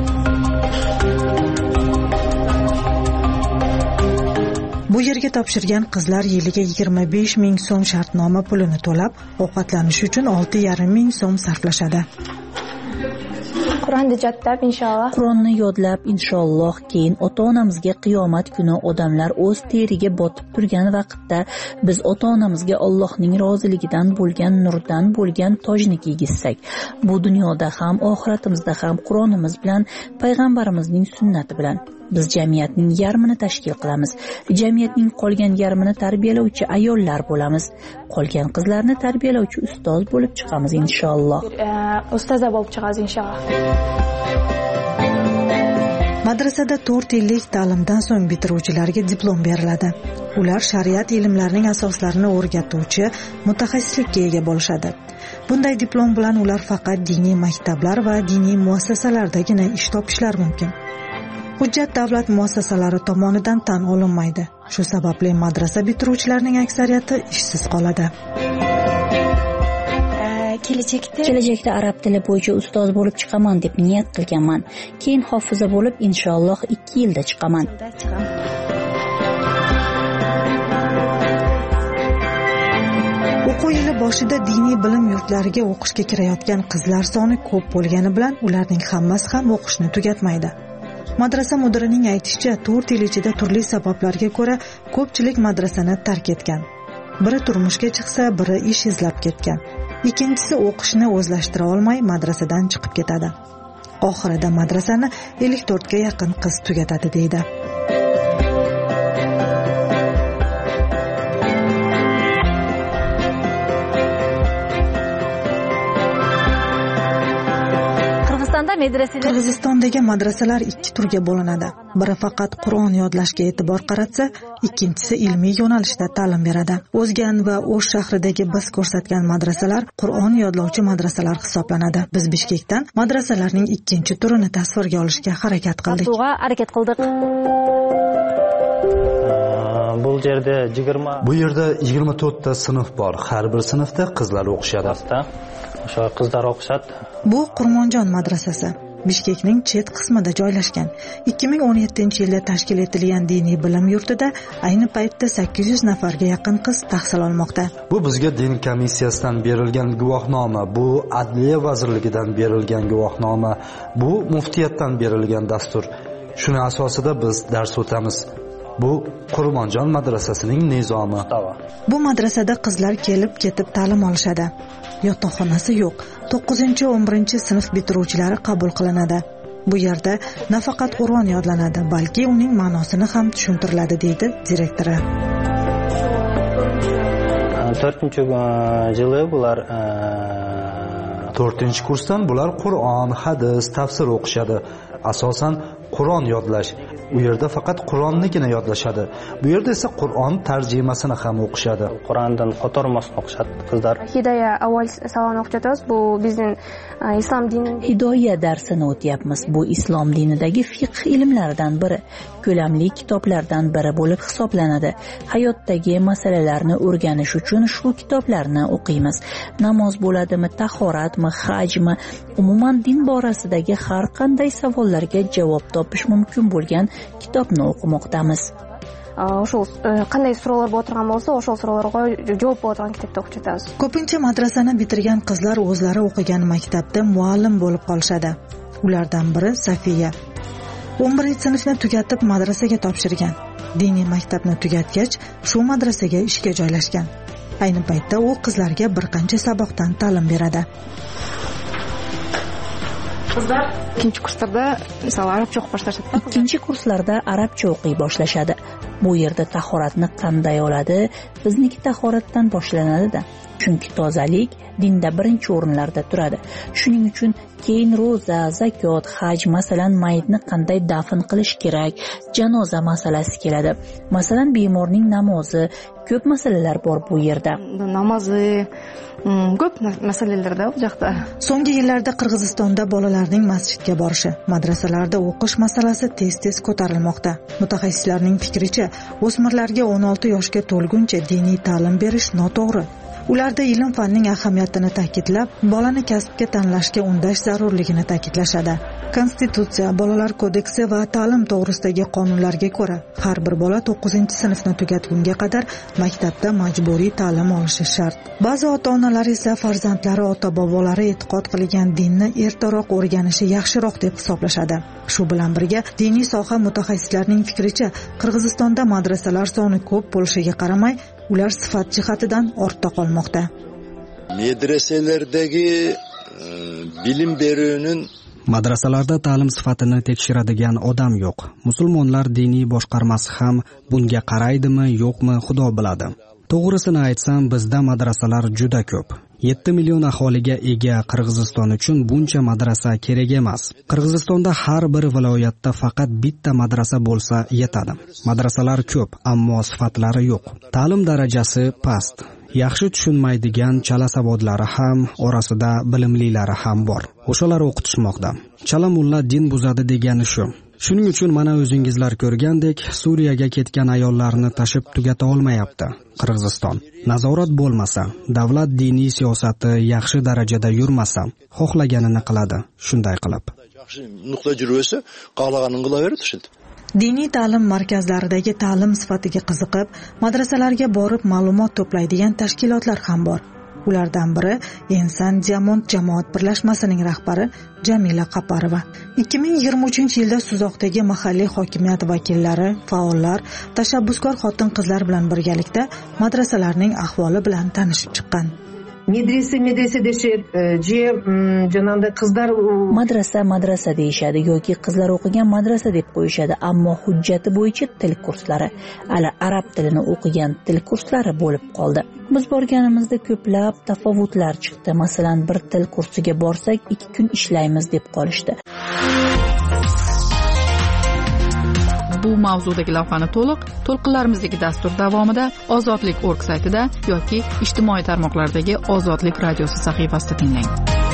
Bu yerga topshirgan qizlar yiliga yigirma besh ming so'm shartnoma pulini to'lab, ovqatlanish uchun olti yarim ming so'm sarflashadi. Qur'onni jodlab inshaalloh. Qur'onni yodlab inshaalloh. Keyin ota-onamizga qiyomat kuni odamlar o'z teriga botib turgan vaqtda biz ota-onamizga Allohning roziligidan bo'lgan, nurdan bo'lgan tojni kiygizsak, bu dunyoda ham oxiratimizda ham Qur'onimiz bilan, payg'ambarimizning sunnati bilan biz jamiyatning yarmini tashkil qilamiz. Jamiyatning qolgan yarmini tarbiyalovchi ayollar bo'lamiz. Qolgan qizlarni tarbiyalovchi ustoz bo'lib chiqamiz inshaalloh. Ustoza bo'lib chiqamiz inshaalloh. Madrasada to'rt yillik ta'limdan so'ng bitiruvchilarga diplom beriladi. Ular shariat ilmlarining asoslarini o'rgatuvchi mutaxassislikka ega bo'lishadi. Bunday diplom bilan ular faqat diniy maktablar va diniy muassasalardagina ish topishlari mumkin. Hujjat davlat muassasalari tomonidan tan olinmaydi. Shu sababli madrasa bitiruvchilarining aksariyati ishsiz qoladi. Kelajakda kelajakda arab tili bo'yicha ustoz bo'lib chiqaman deb niyat qilganman. Keyin hofiza bo'lib inshaalloh ikki yilda chiqaman. O'quv yili boshida diniy bilim yurtlariga o'qishga kirayotgan qizlar soni ko'p bo'lgani bilan ularning hammasi ham o'qishni tugatmaydi. Madrasa mudirining aytishicha, to'rt yil ichida turli sabablarga ko'ra ko'pchilik madrasani tark etgan. Biri turmushga chiqsa, biri ish izlab ketgan. Ikkinchisi o'qishni o'zlashtira olmay madrasadan chiqib ketadi. Oxirida madrasani ellik to'rtga yaqin qiz tugatadi deydi. Qirg'izistondagi madrasalar ikki turga bo'linadi. Biri faqat Qur'on yodlashga e'tibor qaratsa, ikkinchisi ilmiy yo'nalishda ta'lim beradi. O'zgan va O'sh shahridagi biz ko'rsatgan madrasalar Qur'on yodlovchi madrasalar hisoblanadi. Biz Bishkekdan madrasalarning ikkinchi turini tasvirga olishga harakat qildik. harakat qildik. Bu yerda yigirma Bu yerda yigirma to'rtta sinf bor. Har bir sinfda qizlar o'qishadi. O'sha qizlar o'qishadi. Bu Qurmonjon madrasasi. Bishkekning chet qismida joylashgan. ikki ming o'n yettinchi yilda tashkil etilgan diniy bilim yurtida ayni paytda sakkiz yuz nafarga yaqin qiz tahsil olmoqda. Bu bizga din komissiyasidan berilgan guvohnoma, bu Adliya vazirligidan berilgan guvohnoma, bu muftiyatdan berilgan dastur. Shuni asosida biz dars o'tamiz. Bu Qurmonjon madrasasining nizomi. Bu madrasada qizlar kelib ketib ta'lim olishadi. Yotoqxonasi yo'q. to'qqizinchi o'n birinchi sinf bitiruvchilari qabul qilinadi. Bu yerda nafaqat Qur'on yodlanadi, balki uning ma'nosini ham tushuntiriladi, deydi direktori. to'rtinchi yili bular to'rtinchi kursdan bular Qur'on, hadis, tafsir o'qishadi. Asosan Qur'on yodlash. U yerda faqat Qur'onnikini yodlashadi. Bu yerda esa Qur'on tarjimasini ham o'qishadi. Qur'ondan qo'tarmasini o'qishadi qizlar. Hidoya avval saloni o'qitamiz. Bu bizning islom dini. Hidoya darsini o'tyapmiz. Bu islom dinidagi fiqh ilmlaridan biri, ko'lamli kitoblardan biri bo'lib hisoblanadi. Hayotdagi masalalarni o'rganish uchun shu kitoblarni o'qiymiz. Namoz bo'ladimi, tahoratmi, hajmi, umuman din borasidagi har qanday savollarga javob topish mumkin bo'lgan kitobni o'qimoqdamiz. O'sha qanday suralar bo'lib turgan bo'lsa, o'sha suralarga javob bo'lgan kitobni o'qitamiz. Ko'pincha madrasani bitirgan qizlar o'zlari o'qigan maktabda muallim bo'lib qolishadi. Ulardan biri Safiya. o'n birinchi sinfni tugatib madrasaga topshirgan. Diniy maktabni tugatgach, shu madrasaga ishga joylashgan. Ayni paytda u qizlarga bir qancha saboqdan ta'lim beradi. Qizlar ikkinchi kurslarda misol arabcha o'qib boshlashadi. Ikkinchi kurslarda arabcha o'qiy boshlashadi. Bu yerda tahoratni qanday oladi? Bizniki tahoratdan boshlanadi-da. Chunki tozalik dinda birinchi o'rinlarda turadi. Shuning uchun keyin roza, zakot, haj, masalan, mayitni qanday dafn qilish kerak, janoza masalasi keladi. Masalan, bemorning namozi, ko'p masalalar bor bu yerda. Namozi ko'p masalalarda bu yoqda. So'nggi yillarda Qirg'izistonda bolalarning masjidga borishi, madrasalarda o'qish masalasi tez-tez ko'tarilmoqda. Mutaxassislarning fikricha, o'smirlarga o'n olti yoshga to'lguncha diniy ta'lim berish noto'g'ri. Ularda ilm fanning ahamiyatini ta'kidlab, bolani kasbga tanlashga undash zarurligini ta'kidlashadi. Konstitutsiya, bolalar kodeksi va ta'lim to'g'risidagi qonunlarga ko'ra, har bir bola to'qqizinchi sinfni tugatgunga qadar maktabda majburiy ta'lim olishi shart. Ba'zi ota-onalar esa farzandlari ota-bobolari e'tiqod qilgan dinni ertaroq o'rganishi yaxshiroq deb hisoblashadi. Shu bilan birga, diniy soha mutaxassislarining fikricha, Qirg'izistonda madrasalar soni ko'p bo'lishiga qaramay, ular sifat jihatidan ortda qolmoqda. Medreselardagi bilim beruvning Madrasalarda ta'lim sifatini tekshiradigan odam yo'q. Musulmonlar diniy boshqarmasi ham bunga qaraydimi, yo'qmi, Xudo biladi. To'g'risini aytsam, bizda madrasalar juda ko'p. yetti million aholiga ega Qirg'iziston uchun buncha madrasa kerak emas. Qirg'izistonda har bir viloyatda faqat bitta madrasa bo'lsa yetadi. Madrasalar ko'p, ammo sifatlari yo'q. Ta'lim darajasi past. Yaxshi tushunmaydigan chala savodlari ham, orasida bilimlilari ham bor. O'shalar o'qitishmoqda. Chala mulla din buzadi degani shu. Shuning uchun mana o'zingizlar ko'rgandek, Suriyaga ketgan ayollarni tashib tugata olmayapti Qirg'iziston. Nazorat bo'lmasa, davlat diniy siyosati yaxshi darajada yurmasa, xohlaganini qiladi, shunday qilib. Nuqta jurvesi qolganini qilaveradi shunday. Diniy ta'lim markazlaridagi ta'lim sifatiga qiziqib, madrasalarga borib ma'lumot to'playdigan tashkilotlar ham bor. Ulardan biri Insan Diamond jamoat birlashmasining rahbari Jamila Qaparova. ikki ming yigirma uchinchi yilda Suzoqdagi mahalliy hokimiyat vakillari, faollar, tashabbuskor xotin-qizlar bilan birgalikda madrasalarning ahvoli bilan tanishib chiqqan. Medrese medrese deshib, je jananda qizlar madrasa madrasa deyishadi yoki qizlar o'qigan madrasa deb qo'yishadi, ammo hujjati bo'yicha til kurslari, ala arab tilini o'qigan til kurslari bo'lib qoldi. Biz borganimizda ko'plab tafovutlar chiqdi. Masalan, bir til kursiga borsak, ikki kun ishlaymiz deb qolishdi. Bu mavzudagi lavhani to'liq to'lqinlarimizdagi dastur davomida Ozodlik org saytida yoki ijtimoiy tarmoqlardagi Ozodlik radiosi sahifasida tinglang.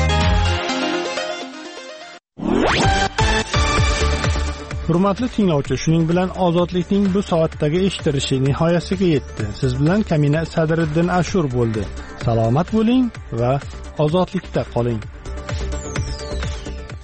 Hurmatli tinglovchi, shuning bilan Ozodlikning bu soatdagi eshitilishi nihoyasiga yetdi. Siz bilan Kamina Sadriddin Ashur bo'ldi. Salomat bo'ling va ozodlikda qoling.